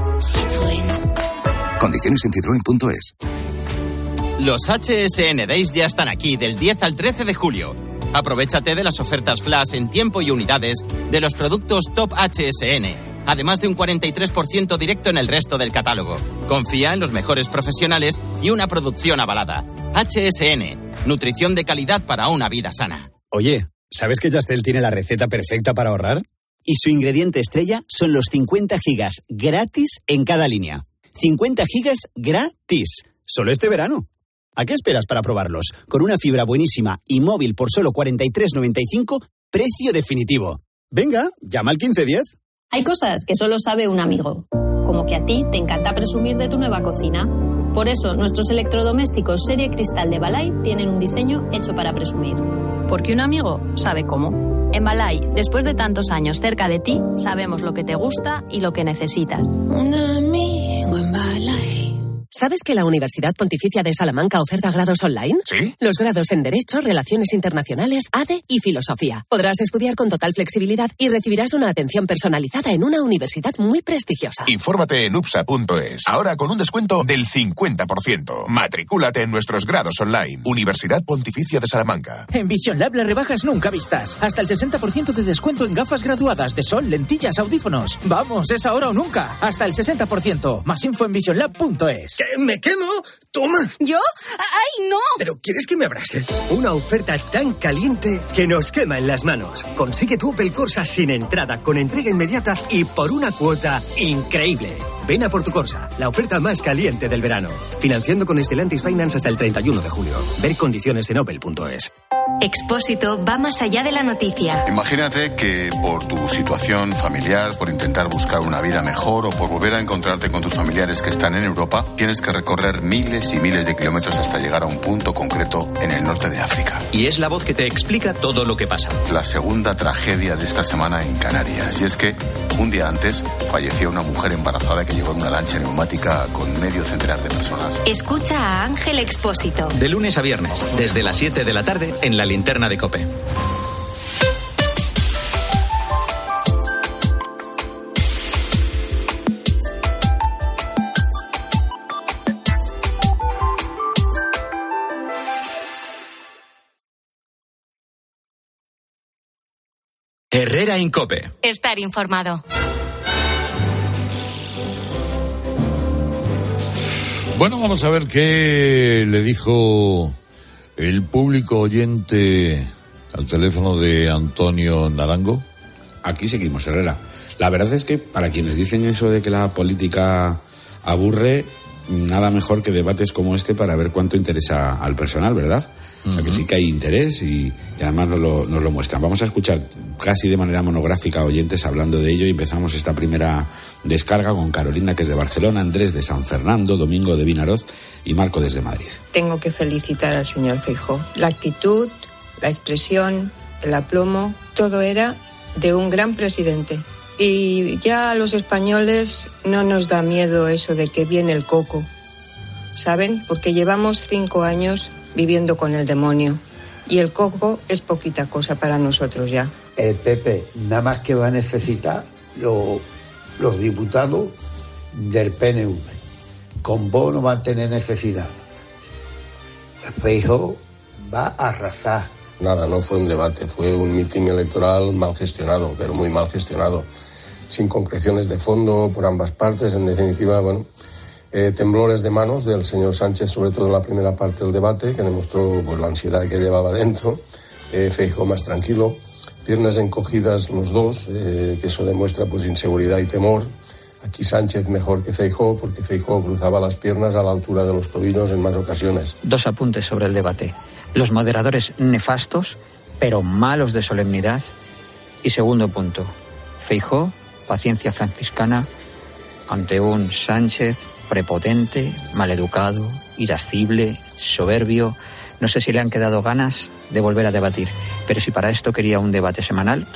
Citroën. Condiciones en citroen.es. Los HSN Days ya están aquí del 10 al 13 de julio. Aprovechate de las ofertas flash en tiempo y unidades de los productos Top HSN, además de un 43% directo en el resto del catálogo. Confía en los mejores profesionales y una producción avalada. HSN, nutrición de calidad para una vida sana. Oye, ¿sabes que Yastel tiene la receta perfecta para ahorrar? Y su ingrediente estrella son los 50 gigas gratis en cada línea. 50 gigas gratis. Solo este verano. ¿A qué esperas para probarlos? Con una fibra buenísima y móvil por solo 43,95, precio definitivo. Venga, llama al 1510. Hay cosas que solo sabe un amigo. Como que a ti te encanta presumir de tu nueva cocina. Por eso, nuestros electrodomésticos serie cristal de Balay tienen un diseño hecho para presumir. Porque un amigo sabe cómo. En Balay, después de tantos años cerca de ti, sabemos lo que te gusta y lo que necesitas. Un amigo en Balay. ¿Sabes que la Universidad Pontificia de Salamanca oferta grados online? ¿Sí? Los grados en Derecho, Relaciones Internacionales, ADE y Filosofía. Podrás estudiar con total flexibilidad y recibirás una atención personalizada en una universidad muy prestigiosa. Infórmate en upsa.es. Ahora con un descuento del 50%. Matricúlate en nuestros grados online. Universidad Pontificia de Salamanca. En Vision Lab las rebajas nunca vistas. Hasta el 60% de descuento en gafas graduadas de sol, lentillas, audífonos. Vamos, es ahora o nunca. Hasta el 60%. Más info en visionlab.es. ¿Qué? ¿Me quemo? ¡Toma! ¿Yo? ¡Ay, no! ¿Pero quieres que me abrace? Una oferta tan caliente que nos quema en las manos. Consigue tu Opel Corsa sin entrada, con entrega inmediata y por una cuota increíble. Ven a por tu Corsa, la oferta más caliente del verano. Financiando con Stellantis Finance hasta el 31 de julio. Ver condiciones en opel.es. Expósito va más allá de la noticia. Imagínate que por tu situación familiar, por intentar buscar una vida mejor o por volver a encontrarte con tus familiares que están en Europa, tienes que recorrer miles y miles de kilómetros hasta llegar a un punto concreto en el norte de África. Y es la voz que te explica todo lo que pasa. La segunda tragedia de esta semana en Canarias. Y es que un día antes falleció una mujer embarazada que llegó en una lancha neumática con medio centenar de personas. Escucha a Ángel Expósito. De lunes a viernes, desde las 7 de la tarde, en la linterna de COPE. Herrera Incope. Estar informado. Bueno, vamos a ver qué le dijo el público oyente al teléfono de Antonio Narango. Aquí seguimos, Herrera. La verdad es que para quienes dicen eso de que la política aburre, nada mejor que debates como este para ver cuánto interesa al personal, ¿verdad? O sea, que sí que hay interés y además nos lo muestran. Vamos a escuchar casi de manera monográfica a oyentes hablando de ello y empezamos esta primera descarga con Carolina, que es de Barcelona, Andrés de San Fernando, Domingo de Vinaroz y Marco desde Madrid. Tengo que felicitar al señor Feijóo. La actitud, la expresión, el aplomo, todo era de un gran presidente. Y ya a los españoles no nos da miedo eso de que viene el coco, ¿saben? Porque llevamos 5 años viviendo con el demonio y el coco es poquita cosa para nosotros ya. El PP nada más que va a necesitar los diputados del PNV. Con Vox no van a tener necesidad. Feijóo va a arrasar. Nada, no fue un debate, fue un mitin electoral mal gestionado, pero muy mal gestionado, sin concreciones de fondo por ambas partes. En definitiva, temblores de manos del señor Sánchez, sobre todo en la primera parte del debate, que demostró la ansiedad que llevaba dentro. Feijóo más tranquilo, piernas encogidas los dos, que eso demuestra inseguridad y temor. Aquí Sánchez mejor que Feijóo, porque Feijóo cruzaba las piernas a la altura de los tobillos en más ocasiones. 2 apuntes sobre el debate. Los moderadores nefastos, pero malos de solemnidad. Y segundo punto, Feijóo, paciencia franciscana ante un Sánchez prepotente, maleducado, irascible, soberbio. No sé si le han quedado ganas de volver a debatir, pero si para esto quería un debate semanal.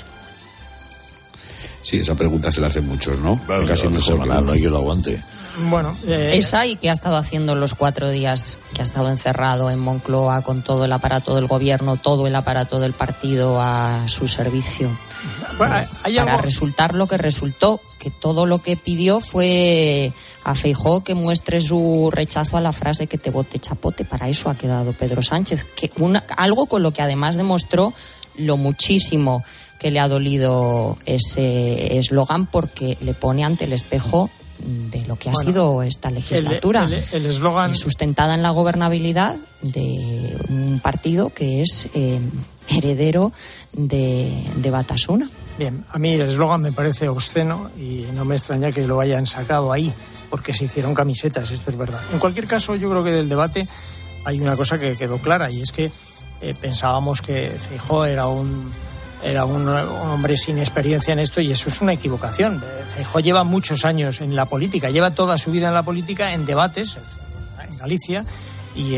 Sí, esa pregunta se la hacen muchos, ¿no? Claro, casi mejor semanal, no hay que lo aguante. Bueno, esa y que ha estado haciendo los 4 días que ha estado encerrado en Moncloa con todo el aparato del gobierno, todo el aparato del partido a su servicio. Bueno, para resultar lo que resultó, que todo lo que pidió fue a Feijóo que muestre su rechazo a la frase que te bote chapote. Para eso ha quedado Pedro Sánchez, que algo con lo que además demostró lo muchísimo que le ha dolido ese eslogan, porque le pone ante el espejo de lo que ha sido esta legislatura, el eslogan sustentada en la gobernabilidad de un partido que es heredero de Batasuna. Bien, a mí el eslogan me parece obsceno y no me extraña que lo hayan sacado ahí, porque se hicieron camisetas, esto es verdad. En cualquier caso, yo creo que del debate hay una cosa que quedó clara, y es que pensábamos que Feijóo era un hombre sin experiencia en esto, y eso es una equivocación. Feijóo lleva muchos años en la política, lleva toda su vida en la política, en debates, en Galicia, y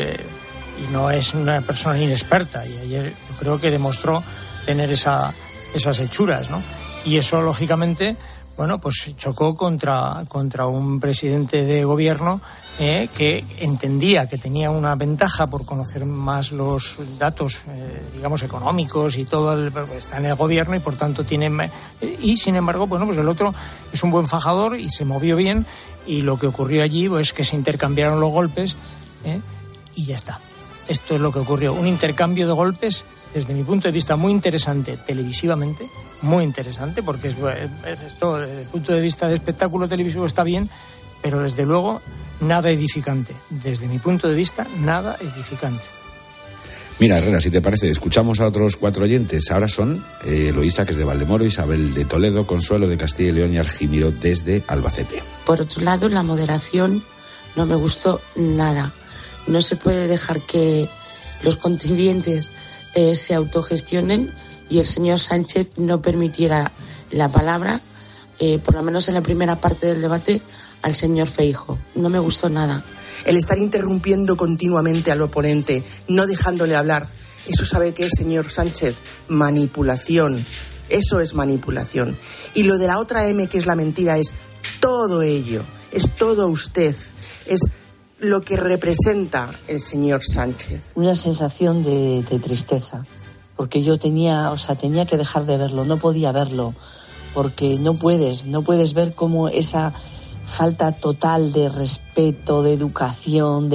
no es una persona inexperta, y ayer yo creo que demostró tener esas hechuras, ¿no? Y eso, lógicamente, bueno, pues chocó contra un presidente de gobierno que entendía que tenía una ventaja por conocer más los datos, digamos, económicos y todo, está en el gobierno y por tanto tiene... Y sin embargo, bueno, pues el otro es un buen fajador y se movió bien, y lo que ocurrió allí pues que se intercambiaron los golpes y ya está. Esto es lo que ocurrió, un intercambio de golpes, desde mi punto de vista, muy interesante televisivamente, muy interesante, porque esto desde el punto de vista de espectáculo televisivo está bien, pero desde luego nada edificante. Desde mi punto de vista, nada edificante. Mira, Herrera, si te parece, escuchamos a otros 4 oyentes. Ahora son Eloísa, que es de Valdemoro, Isabel de Toledo, Consuelo de Castilla y León y Argimiro desde Albacete. Por otro lado, la moderación no me gustó nada. No se puede dejar que los contendientes se autogestionen y el señor Sánchez no permitiera la palabra, por lo menos en la primera parte del debate, al señor Feijóo. No me gustó nada. El estar interrumpiendo continuamente al oponente, no dejándole hablar, eso sabe que es, señor Sánchez, manipulación. Eso es manipulación. Y lo de la otra M, que es la mentira, es todo ello, es todo usted, es lo que representa el señor Sánchez. Una sensación de tristeza, porque yo tenía que dejar de verlo, no podía verlo, porque no puedes ver cómo esa falta total de respeto, de educación,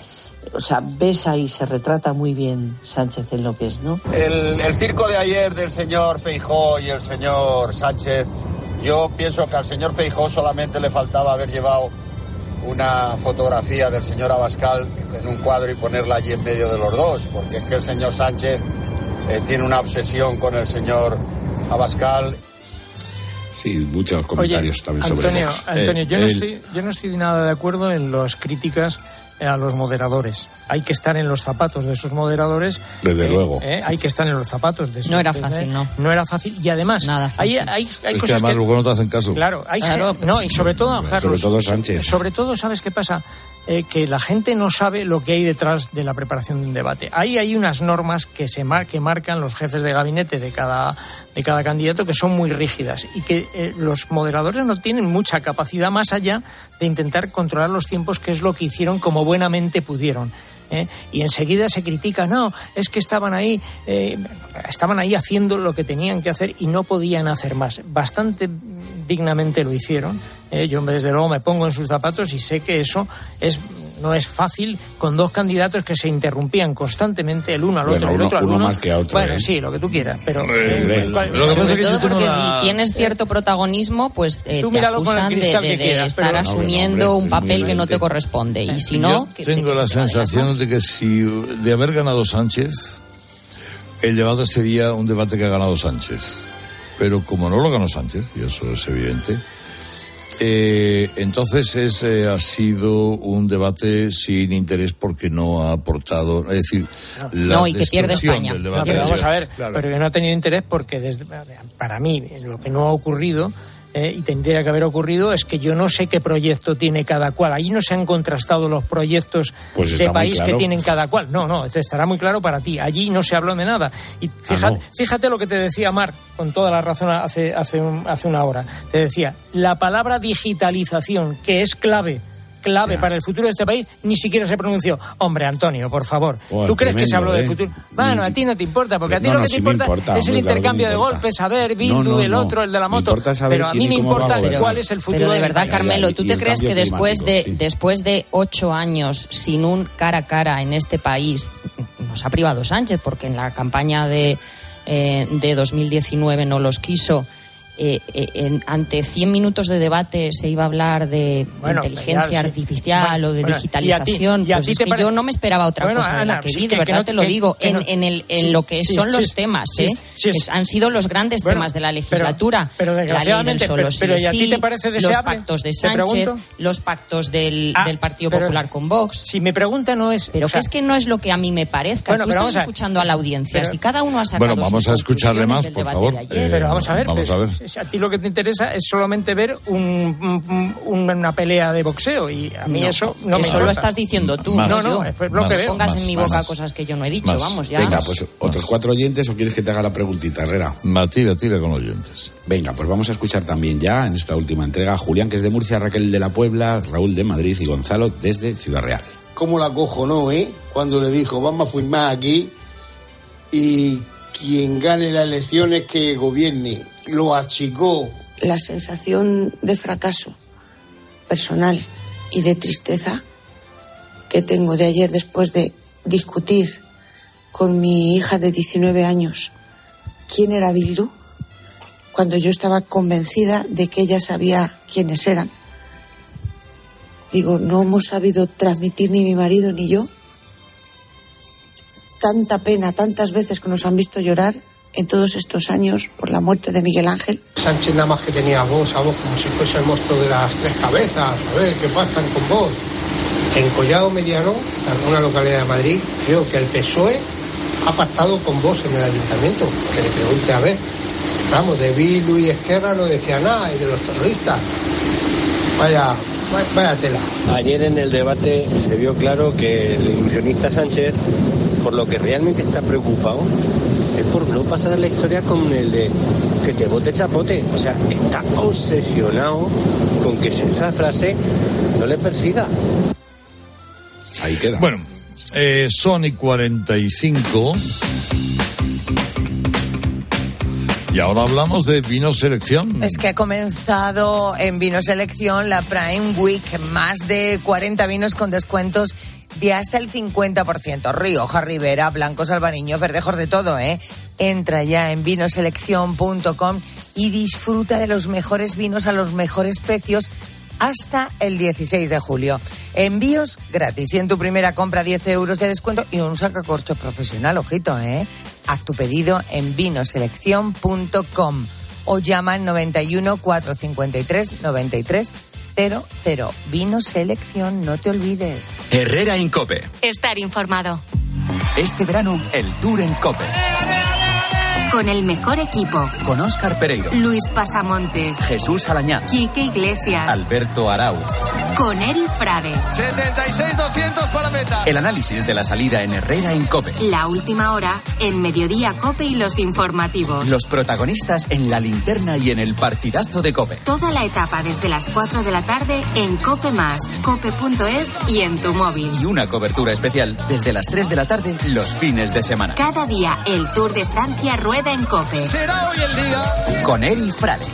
ves ahí, se retrata muy bien Sánchez en lo que es, ¿no? El circo de ayer del señor Feijóo y el señor Sánchez, yo pienso que al señor Feijóo solamente le faltaba haber llevado una fotografía del señor Abascal en un cuadro y ponerla allí en medio de los dos, porque es que el señor Sánchez tiene una obsesión con el señor Abascal. Sí, muchos comentarios. Oye, también sobre Vox. Antonio, yo no estoy nada de acuerdo en las críticas a los moderadores. Hay que estar en los zapatos de esos moderadores. Desde luego. Hay que estar en los zapatos de esos. No era fácil, ¿no? No era fácil, y además nada fácil. Hay es cosas que además luego no te hacen caso. Claro, no, y sobre todo, Carlos, sobre todo Sánchez. Sobre todo, ¿sabes qué pasa? Que la gente no sabe lo que hay detrás de la preparación de un debate. Ahí hay unas normas que marcan los jefes de gabinete de cada candidato, que son muy rígidas, y que los moderadores no tienen mucha capacidad más allá de intentar controlar los tiempos, que es lo que hicieron como buenamente pudieron. Y enseguida se critica, no, es que estaban ahí haciendo lo que tenían que hacer y no podían hacer más. Bastante dignamente lo hicieron. Yo desde luego me pongo en sus zapatos y sé que eso no es fácil, con 2 candidatos que se interrumpían constantemente el uno al otro, el otro al uno. Más que a otro, bueno, sí, lo que tú quieras, pero sobre todo porque si tienes cierto protagonismo, pues te acusan de estar asumiendo un papel que no te corresponde, y si no... Tengo la sensación de que si de haber ganado Sánchez, el debate sería un debate que ha ganado Sánchez, pero como no lo ganó Sánchez, y eso es evidente, entonces ha sido un debate sin interés, porque no ha aportado, es decir, y que pierde España. Del debate. Pero vamos a ver, claro. Pero que no ha tenido interés porque para mí lo que no ha ocurrido y tendría que haber ocurrido es que yo no sé qué proyecto tiene cada cual. Ahí no se han contrastado los proyectos de país que tienen cada cual. No, estará muy claro para ti. Allí no se habló de nada. Y fíjate lo que te decía Marc, con toda la razón, hace una hora. Te decía, la palabra digitalización, que es clave para el futuro de este país, ni siquiera se pronunció. Hombre, Antonio, por favor, ¿tú crees que se habló de futuro? Bueno, a ti no te importa, porque a ti lo que te importa es el intercambio de golpes, a ver, Bildu, el otro, el de la moto, pero a mí me importa cuál es el futuro. Pero de verdad, Carmelo, ¿tú te crees que después de 8 años sin un cara a cara en este país, nos ha privado Sánchez, porque en la campaña de 2019 no los quiso, ante 100 pues de debate se iba a hablar de inteligencia artificial o de digitalización? Pues es que yo no me esperaba otra cosa de la que vi, de verdad te lo digo, en lo que son los temas, que han sido los grandes temas de la legislatura, pero desgraciadamente, la ley del solo ¿y a ti te parece deseable? Los pactos de Sánchez, los pactos del Partido Popular con Vox. Si mi pregunta no es... Pero que es que no es lo que a mí me parezca. Tú estás escuchando a la audiencia, si cada uno ha sacado vamos a escucharle más, por favor. Pero vamos a ver. Si a ti lo que te interesa es solamente ver una pelea de boxeo, y a mí eso no me importa. Eso lo estás diciendo tú. No, es lo que veo. Pongas en mi boca cosas que yo no he dicho, vamos, ya. Venga, pues otros 4 oyentes, ¿o quieres que te haga la preguntita, Herrera? Tira con oyentes. Venga, pues vamos a escuchar también ya en esta última entrega a Julián, que es de Murcia, Raquel de la Puebla, Raúl de Madrid y Gonzalo desde Ciudad Real. ¿Cómo la cojo, no, Cuando le dijo, vamos a firmar aquí y quien gane las elecciones que gobierne. Lo achicó. La sensación de fracaso personal y de tristeza que tengo de ayer después de discutir con mi hija de 19 años quién era Bildu, cuando yo estaba convencida de que ella sabía quiénes eran. Digo, no hemos sabido transmitir ni mi marido ni yo tanta pena, tantas veces que nos han visto llorar en todos estos años por la muerte de Miguel Ángel. Sánchez nada más que tenía voz como si fuese el monstruo de las 3 cabezas. A ver, ¿qué pactan con vos? En Collado Mediano, en alguna localidad de Madrid, creo que el PSOE ha pactado con vos en el ayuntamiento. Que le pregunte, a ver, vamos, de Bildu y Esquerra no decía nada, y de los terroristas. Vaya tela. Ayer en el debate se vio claro que el ilusionista Sánchez, por lo que realmente está preocupado, es por no pasar a la historia con el de que te bote chapote. O sea, está obsesionado con que esa frase no le persiga. Ahí queda. Bueno, son y 45. Y ahora hablamos de Vino Selección. Es que ha comenzado en Vino Selección la Prime Week. Más de 40 vinos con descuentos de hasta el 50%. Rioja, Ribera, Blancos, Albariños, Verdejos, de todo, Entra ya en vinoselección.com y disfruta de los mejores vinos a los mejores precios hasta el 16 de julio. Envíos gratis y en tu primera compra 10 euros de descuento y un sacacorchos profesional, ojito, Haz tu pedido en vinoselección.com o llama al 91 453 93 00. Vino Selección, no te olvides. Herrera en COPE. Estar informado. Este verano, el Tour en COPE. Con el mejor equipo. Con Óscar Pereiro, Luis Pasamontes, Jesús Alañá, Quique Iglesias, Alberto Arau. Con Eri Frade. 76-200 para meta. El análisis de la salida en Herrera en COPE. La última hora en Mediodía COPE y los informativos. Los protagonistas en la linterna y en el partidazo de COPE. Toda la etapa desde las 4 de la tarde en COPE+, cope.es y en tu móvil. Y una cobertura especial desde las 3 de la tarde los fines de semana. Cada día el Tour de Francia rueda en COPE. Será hoy el día. Con Eri Frade.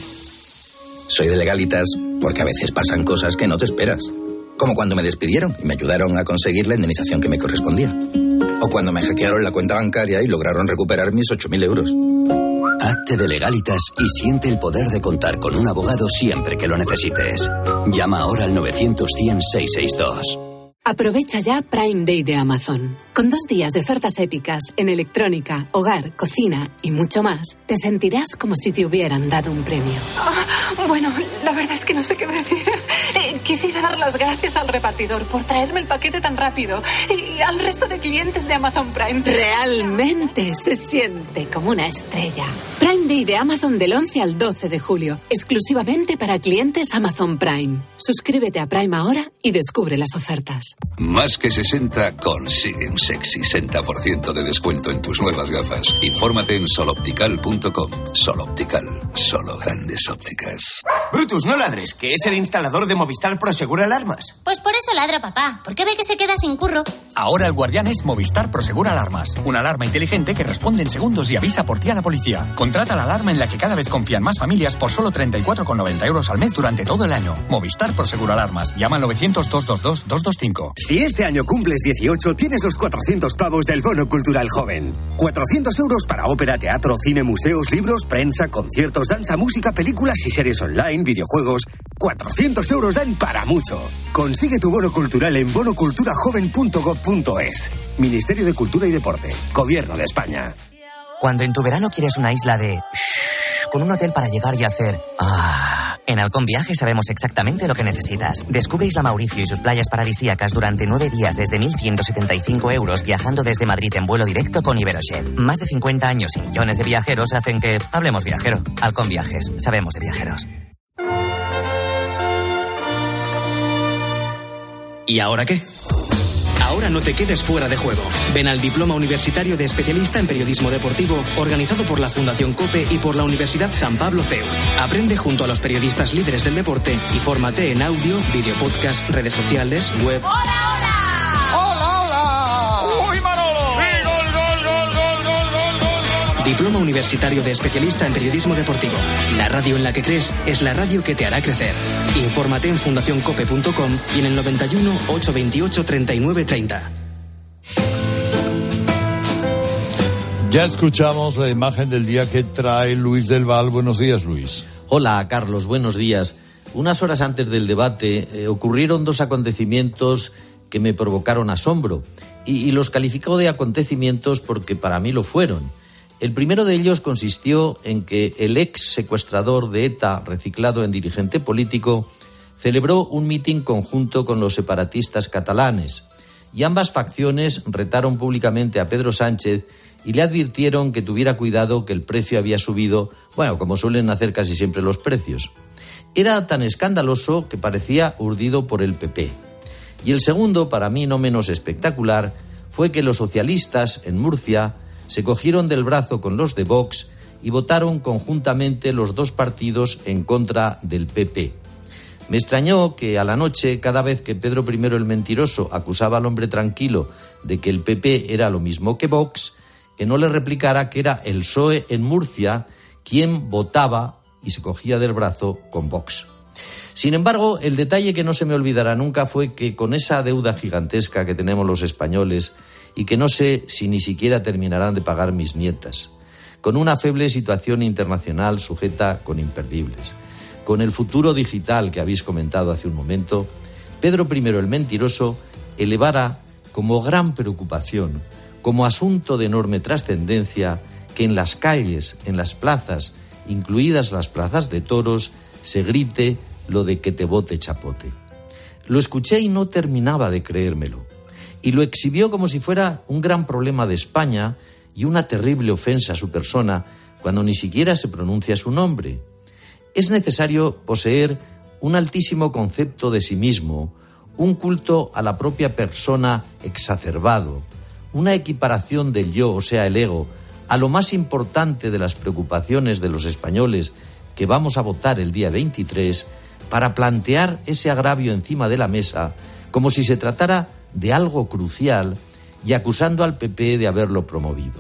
Soy de Legalitas porque a veces pasan cosas que no te esperas. Como cuando me despidieron y me ayudaron a conseguir la indemnización que me correspondía. O cuando me hackearon la cuenta bancaria y lograron recuperar mis 8.000 euros. Hazte de Legalitas y siente el poder de contar con un abogado siempre que lo necesites. Llama ahora al 900-100-662. Aprovecha ya Prime Day de Amazon. Con 2 días de ofertas épicas en electrónica, hogar, cocina y mucho más, te sentirás como si te hubieran dado un premio. Bueno, la verdad es que no sé qué decir. Quisiera dar las gracias al repartidor por traerme el paquete tan rápido y al resto de clientes de Amazon Prime. Realmente se siente como una estrella. Prime Day de Amazon del 11 al 12 de julio, exclusivamente para clientes Amazon Prime. Suscríbete a Prime ahora y descubre las ofertas. Más que 60 consigue un sexy 60% de descuento en tus nuevas gafas. Infórmate en soloptical.com. Soloptical, solo grandes ópticas. Brutus, no ladres, que es el instalador de Movistar Prosegur Alarmas. Pues por eso ladra papá, porque ve que se queda sin curro. Ahora el guardián es Movistar Prosegur Alarmas. Una alarma inteligente que responde en segundos y avisa por ti a la policía. Contrata la alarma en la que cada vez confían más familias por solo 34,90 euros al mes durante todo el año. Movistar Prosegur Alarmas. Llama al 900-222-225. Si este año cumples 18, tienes los 400 pavos del Bono Cultural Joven. 400 euros para ópera, teatro, cine, museos, libros, prensa, conciertos, danza, música, películas y series online, videojuegos. 400 euros dan para mucho. Consigue tu bono cultural en bonoculturajoven.gov.es. Ministerio de Cultura y Deporte. Gobierno de España. Cuando en tu verano quieres una isla de... con un hotel para llegar y hacer... En Halcón Viajes sabemos exactamente lo que necesitas. Descubre Isla Mauricio y sus playas paradisíacas durante 9 días desde 1.175 euros viajando desde Madrid en vuelo directo con Iberojet. Más de 50 años y millones de viajeros hacen que hablemos viajero. Halcón Viajes, sabemos de viajeros. ¿Y ahora qué? Ahora no te quedes fuera de juego. Ven al Diploma Universitario de Especialista en Periodismo Deportivo, organizado por la Fundación COPE y por la Universidad San Pablo CEU. Aprende junto a los periodistas líderes del deporte y fórmate en audio, video podcast, redes sociales, web... ¡Hola, hola! ¡Hola, hola! ¡Uy, Manolo! ¡Sí, gol, gol, gol, gol, gol, gol, gol! Diploma Universitario de Especialista en Periodismo Deportivo. La radio en la que crees es la radio que te hará crecer. Infórmate en fundacioncope.com y en el 91 828 39 30. Ya escuchamos la imagen del día que trae Luis del Val. Buenos días, Luis. Hola, Carlos, buenos días. Unas horas antes del debate ocurrieron 2 acontecimientos que me provocaron asombro y los calificó de acontecimientos porque para mí lo fueron. El primero de ellos consistió en que el ex secuestrador de ETA, reciclado en dirigente político, celebró un mitin conjunto con los separatistas catalanes y ambas facciones retaron públicamente a Pedro Sánchez y le advirtieron que tuviera cuidado que el precio había subido, bueno, como suelen hacer casi siempre los precios. Era tan escandaloso que parecía urdido por el PP. Y el segundo, para mí no menos espectacular, fue que los socialistas en Murcia se cogieron del brazo con los de Vox y votaron conjuntamente los 2 partidos en contra del PP. Me extrañó que a la noche, cada vez que Pedro I el Mentiroso acusaba al hombre tranquilo de que el PP era lo mismo que Vox, que no le replicara que era el PSOE en Murcia quien votaba y se cogía del brazo con Vox. Sin embargo, el detalle que no se me olvidará nunca fue que con esa deuda gigantesca que tenemos los españoles y que no sé si ni siquiera terminarán de pagar mis nietas, con una feble situación internacional sujeta con imperdibles, con el futuro digital que habéis comentado hace un momento, Pedro I el Mentiroso elevara como gran preocupación, como asunto de enorme trascendencia, que en las calles, en las plazas, incluidas las plazas de toros, se grite lo de que te vote chapote. Lo escuché y no terminaba de creérmelo. Y lo exhibió como si fuera un gran problema de España y una terrible ofensa a su persona, cuando ni siquiera se pronuncia su nombre. Es necesario poseer un altísimo concepto de sí mismo, un culto a la propia persona exacerbado, una equiparación del yo, o sea, el ego, a lo más importante de las preocupaciones de los españoles que vamos a votar el día 23, para plantear ese agravio encima de la mesa como si se tratara de algo crucial y acusando al PP de haberlo promovido.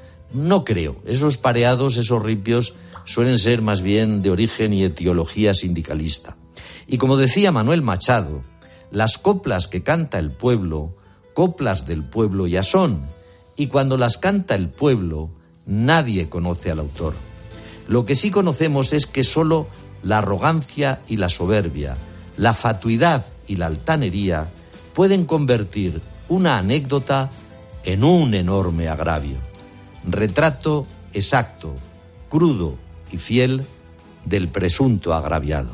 No creo. Esos pareados, esos ripios, suelen ser más bien de origen y etiología sindicalista. Y como decía Manuel Machado, las coplas que canta el pueblo, coplas del pueblo ya son, y cuando las canta el pueblo, nadie conoce al autor. Lo que sí conocemos es que solo la arrogancia y la soberbia, la fatuidad y la altanería pueden convertir una anécdota en un enorme agravio. Retrato exacto, crudo y fiel del presunto agraviado.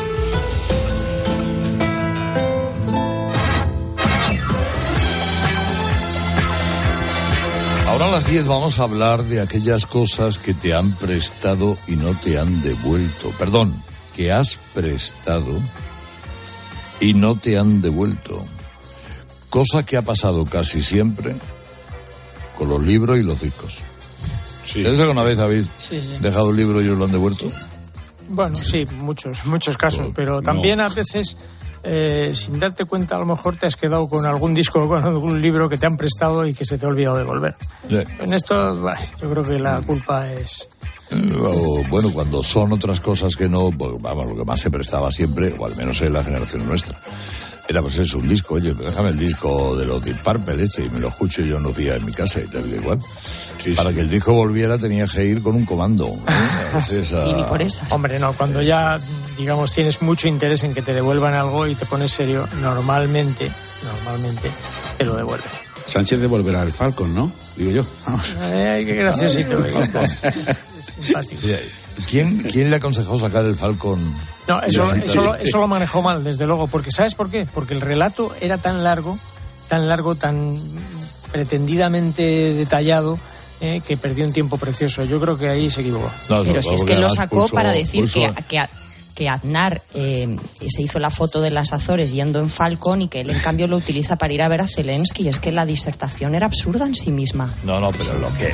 Ahora a las 10 vamos a hablar de aquellas cosas que te han prestado y no te han devuelto. Perdón, que has prestado y no te han devuelto. Cosa que ha pasado casi siempre con los libros y los discos. Sí. ¿Ustedes alguna vez habéis dejado un libro y os lo han devuelto? Bueno, sí, muchos casos, pero también a veces, sin darte cuenta, a lo mejor te has quedado con algún disco o con algún libro que te han prestado y que se te ha olvidado devolver. Sí. En esto, yo creo que la culpa es... Bueno, cuando son otras cosas que no, pues, vamos, lo que más se prestaba siempre, o al menos en la generación nuestra, era pues eso, un disco. Oye, déjame el disco de los Deep Purple y me lo escucho yo unos días en mi casa y tal, igual. Sí, para que el disco volviera tenía que ir con un comando. Y ni por esas. Hombre, no, cuando ya, digamos, tienes mucho interés en que te devuelvan algo y te pones serio, normalmente te lo devuelven. Sánchez devolverá el Falcon, ¿no? Digo yo. Qué graciosito. Simpático. ¿Quién le aconsejó sacar el Falcon? No, eso lo manejó mal, desde luego. Porque ¿sabes por qué? Porque el relato era tan largo, tan pretendidamente detallado, que perdió un tiempo precioso. Yo creo que ahí se equivocó. Pero si es que lo sacó para decir que Aznar se hizo la foto de las Azores yendo en Falcon y que él en cambio lo utiliza para ir a ver a Zelensky. Y es que la disertación era absurda en sí misma. No, pero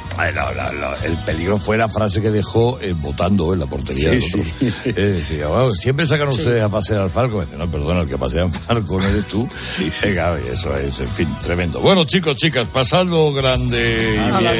el peligro fue la frase que dejó votando en la portería. Decía, siempre sacan ustedes a pasear al Falcon. Dice, no, perdona, el que pasea en Falcon eres tú. Venga, eso es, en fin, tremendo. Bueno, chicos, chicas, pasadlo grande.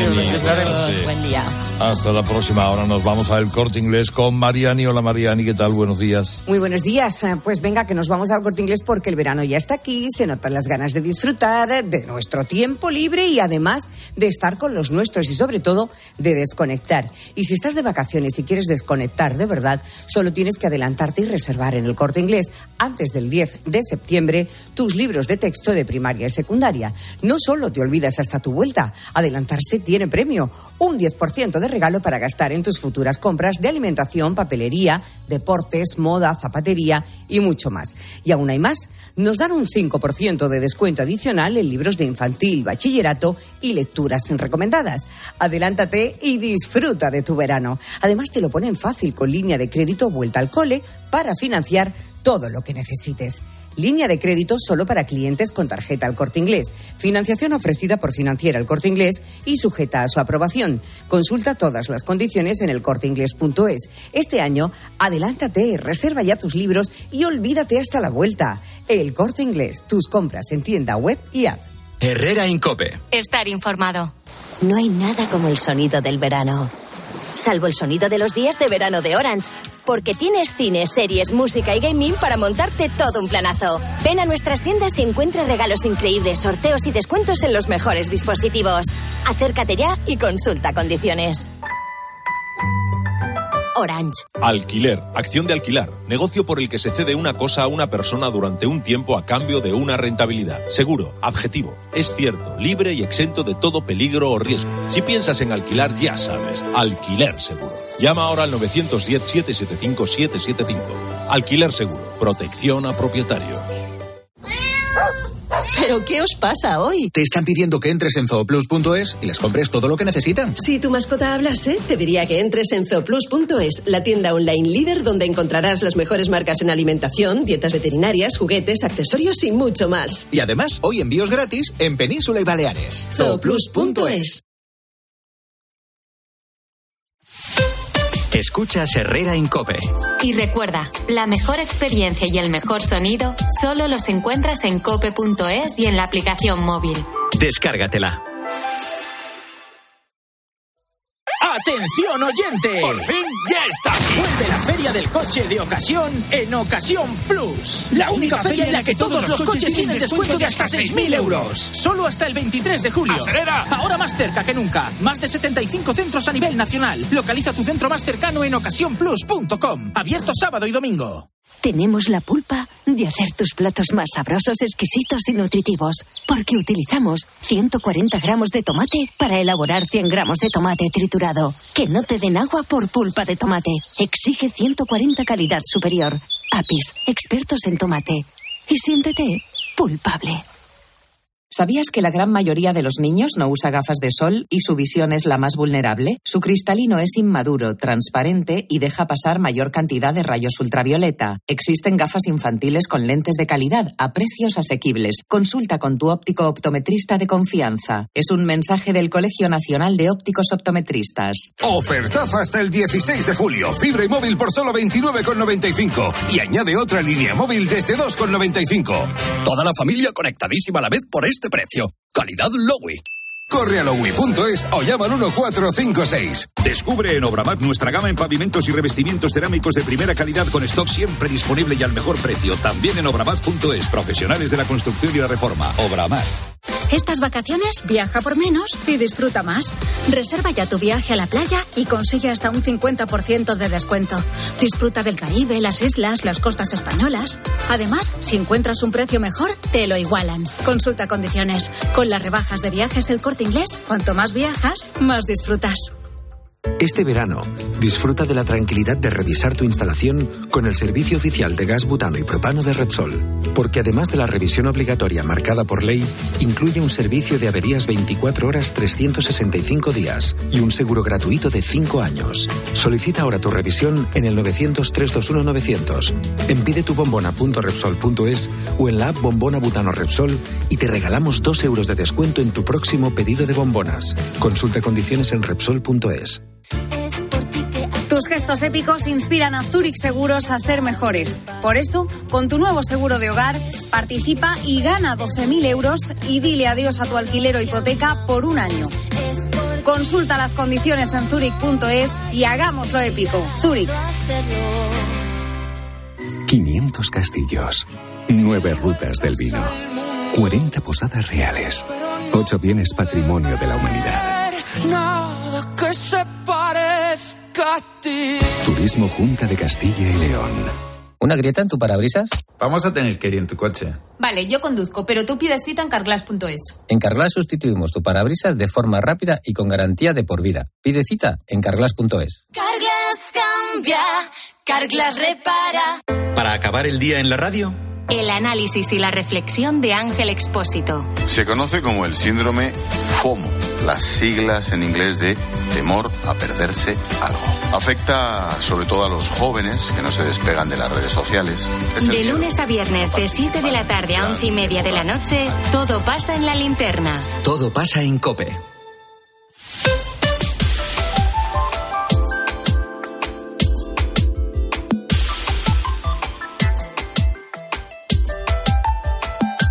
Buen día. Hasta la próxima. Ahora nos vamos al Corte Inglés con Mariani. Hola, Mariani, ¿qué tal? Buenos días. Muy buenos días. Pues venga, que nos vamos al Corte Inglés porque el verano ya está aquí, se notan las ganas de disfrutar de nuestro tiempo libre y además de estar con los nuestros y sobre todo de desconectar. Y si estás de vacaciones y quieres desconectar de verdad, solo tienes que adelantarte y reservar en el Corte Inglés antes del 10 de septiembre tus libros de texto de primaria y secundaria. No solo te olvidas hasta tu vuelta, adelantarse tiene premio, un 10% de regalo para gastar en tus futuras compras de alimentación, papelería, deportes, moda, zapatería y mucho más. Y aún hay más. Nos dan un 5% de descuento adicional en libros de infantil, bachillerato y lecturas recomendadas. Adelántate y disfruta de tu verano. Además te lo ponen fácil con línea de crédito vuelta al cole para financiar todo lo que necesites. Línea de crédito solo para clientes con tarjeta El Corte Inglés. Financiación ofrecida por Financiera El Corte Inglés y sujeta a su aprobación. Consulta todas las condiciones en elcorteinglés.es. Este año, adelántate, reserva ya tus libros y olvídate hasta la vuelta. El Corte Inglés, tus compras en tienda web y app. Herrera Incope. Estar informado. No hay nada como el sonido del verano. Salvo el sonido de los días de verano de Orange. Porque tienes cine, series, música y gaming para montarte todo un planazo. Ven a nuestras tiendas y encuentra regalos increíbles, sorteos y descuentos en los mejores dispositivos. Acércate ya y consulta condiciones. Orange. Alquiler, acción de alquilar, negocio por el que se cede una cosa a una persona durante un tiempo a cambio de una rentabilidad. Seguro, objetivo, es cierto, libre y exento de todo peligro o riesgo. Si piensas en alquilar, ya sabes, Alquiler Seguro. Llama ahora al 910-775-775. Alquiler Seguro, protección a propietarios. ¿Pero qué os pasa hoy? Te están pidiendo que entres en zooplus.es y les compres todo lo que necesitan. Si tu mascota hablase, te diría que entres en zooplus.es, la tienda online líder donde encontrarás las mejores marcas en alimentación, dietas veterinarias, juguetes, accesorios y mucho más. Y además, hoy envíos gratis en Península y Baleares. zooplus.es. Escuchas Herrera Incope. Y recuerda, la mejor experiencia y el mejor sonido solo los encuentras en cope.es y en la aplicación móvil. Descárgatela. ¡Atención, oyente! ¡Por fin ya está! Vuelve la Feria del Coche de Ocasión en Ocasión Plus. La única feria en la que todos los coches tienen descuento de hasta 6.000 euros. Solo hasta el 23 de julio. ¡Acelera! Ahora más cerca que nunca. Más de 75 centros a nivel nacional. Localiza tu centro más cercano en ocasiónplus.com. Abierto sábado y domingo. Tenemos la pulpa de hacer tus platos más sabrosos, exquisitos y nutritivos, porque utilizamos 140 gramos de tomate para elaborar 100 gramos de tomate triturado. Que no te den agua por pulpa de tomate. Exige 140 calidad superior. Apis, expertos en tomate. Y siéntete pulpable. ¿Sabías que la gran mayoría de los niños no usa gafas de sol y su visión es la más vulnerable? Su cristalino es inmaduro, transparente y deja pasar mayor cantidad de rayos ultravioleta. Existen gafas infantiles con lentes de calidad a precios asequibles. Consulta con tu óptico optometrista de confianza. Es un mensaje del Colegio Nacional de Ópticos Optometristas. Ofertazo hasta el 16 de julio. Fibra y móvil por solo 29,95. Y añade otra línea móvil desde 2,95. Toda la familia conectadísima a la vez por este precio. Calidad Lowy. Corre a lowy.es o llama al 1456. Descubre en Obramat nuestra gama en pavimentos y revestimientos cerámicos de primera calidad con stock siempre disponible y al mejor precio. También en obramat.es. Profesionales de la construcción y la reforma. Obramat. Estas vacaciones viaja por menos y disfruta más. Reserva ya tu viaje a la playa y consigue hasta un 50% de descuento. Disfruta del Caribe, las islas, las costas españolas. Además, si encuentras un precio mejor, te lo igualan. Consulta condiciones. Con las rebajas de viajes El Corte Inglés, cuanto más viajas, más disfrutas. Este verano, Disfruta de la tranquilidad de revisar tu instalación con el servicio oficial de gas butano y propano de Repsol. Porque además de la revisión obligatoria marcada por ley, incluye un servicio de averías 24 horas 365 días y un seguro gratuito de 5 años. Solicita ahora tu revisión en el 900-321-900. En pidetubombona.repsol.es o en la app Bombona Butano Repsol y te regalamos 2 euros de descuento en tu próximo pedido de bombonas. Consulta condiciones en Repsol.es. Tus gestos épicos inspiran a Zurich Seguros a ser mejores. Por eso, con tu nuevo seguro de hogar, participa y gana 12.000 euros y dile adiós a tu alquiler o hipoteca por un año. Consulta las condiciones en Zurich.es y hagámoslo épico. Zurich. 500 castillos, 9 rutas del vino, 40 posadas reales, 8 bienes patrimonio de la humanidad. Nada que se parezca a ti. Turismo Junta de Castilla y León. ¿Una grieta en tu parabrisas? Vamos a tener que ir en tu coche. Vale, yo conduzco, pero tú pides cita en Carglass.es. En Carglass sustituimos tu parabrisas de forma rápida y con garantía de por vida. Pide cita en Carglass.es. Carglass cambia, Carglass repara. Para acabar el día en la radio, el análisis y la reflexión de Ángel Expósito. Se conoce como el síndrome FOMO, las siglas en inglés de temor a perderse algo. Afecta sobre todo a los jóvenes que no se despegan de las redes sociales. De lunes a viernes, de 7 de la tarde a 11:30 de la noche, todo pasa en La Linterna. todo pasa en COPE.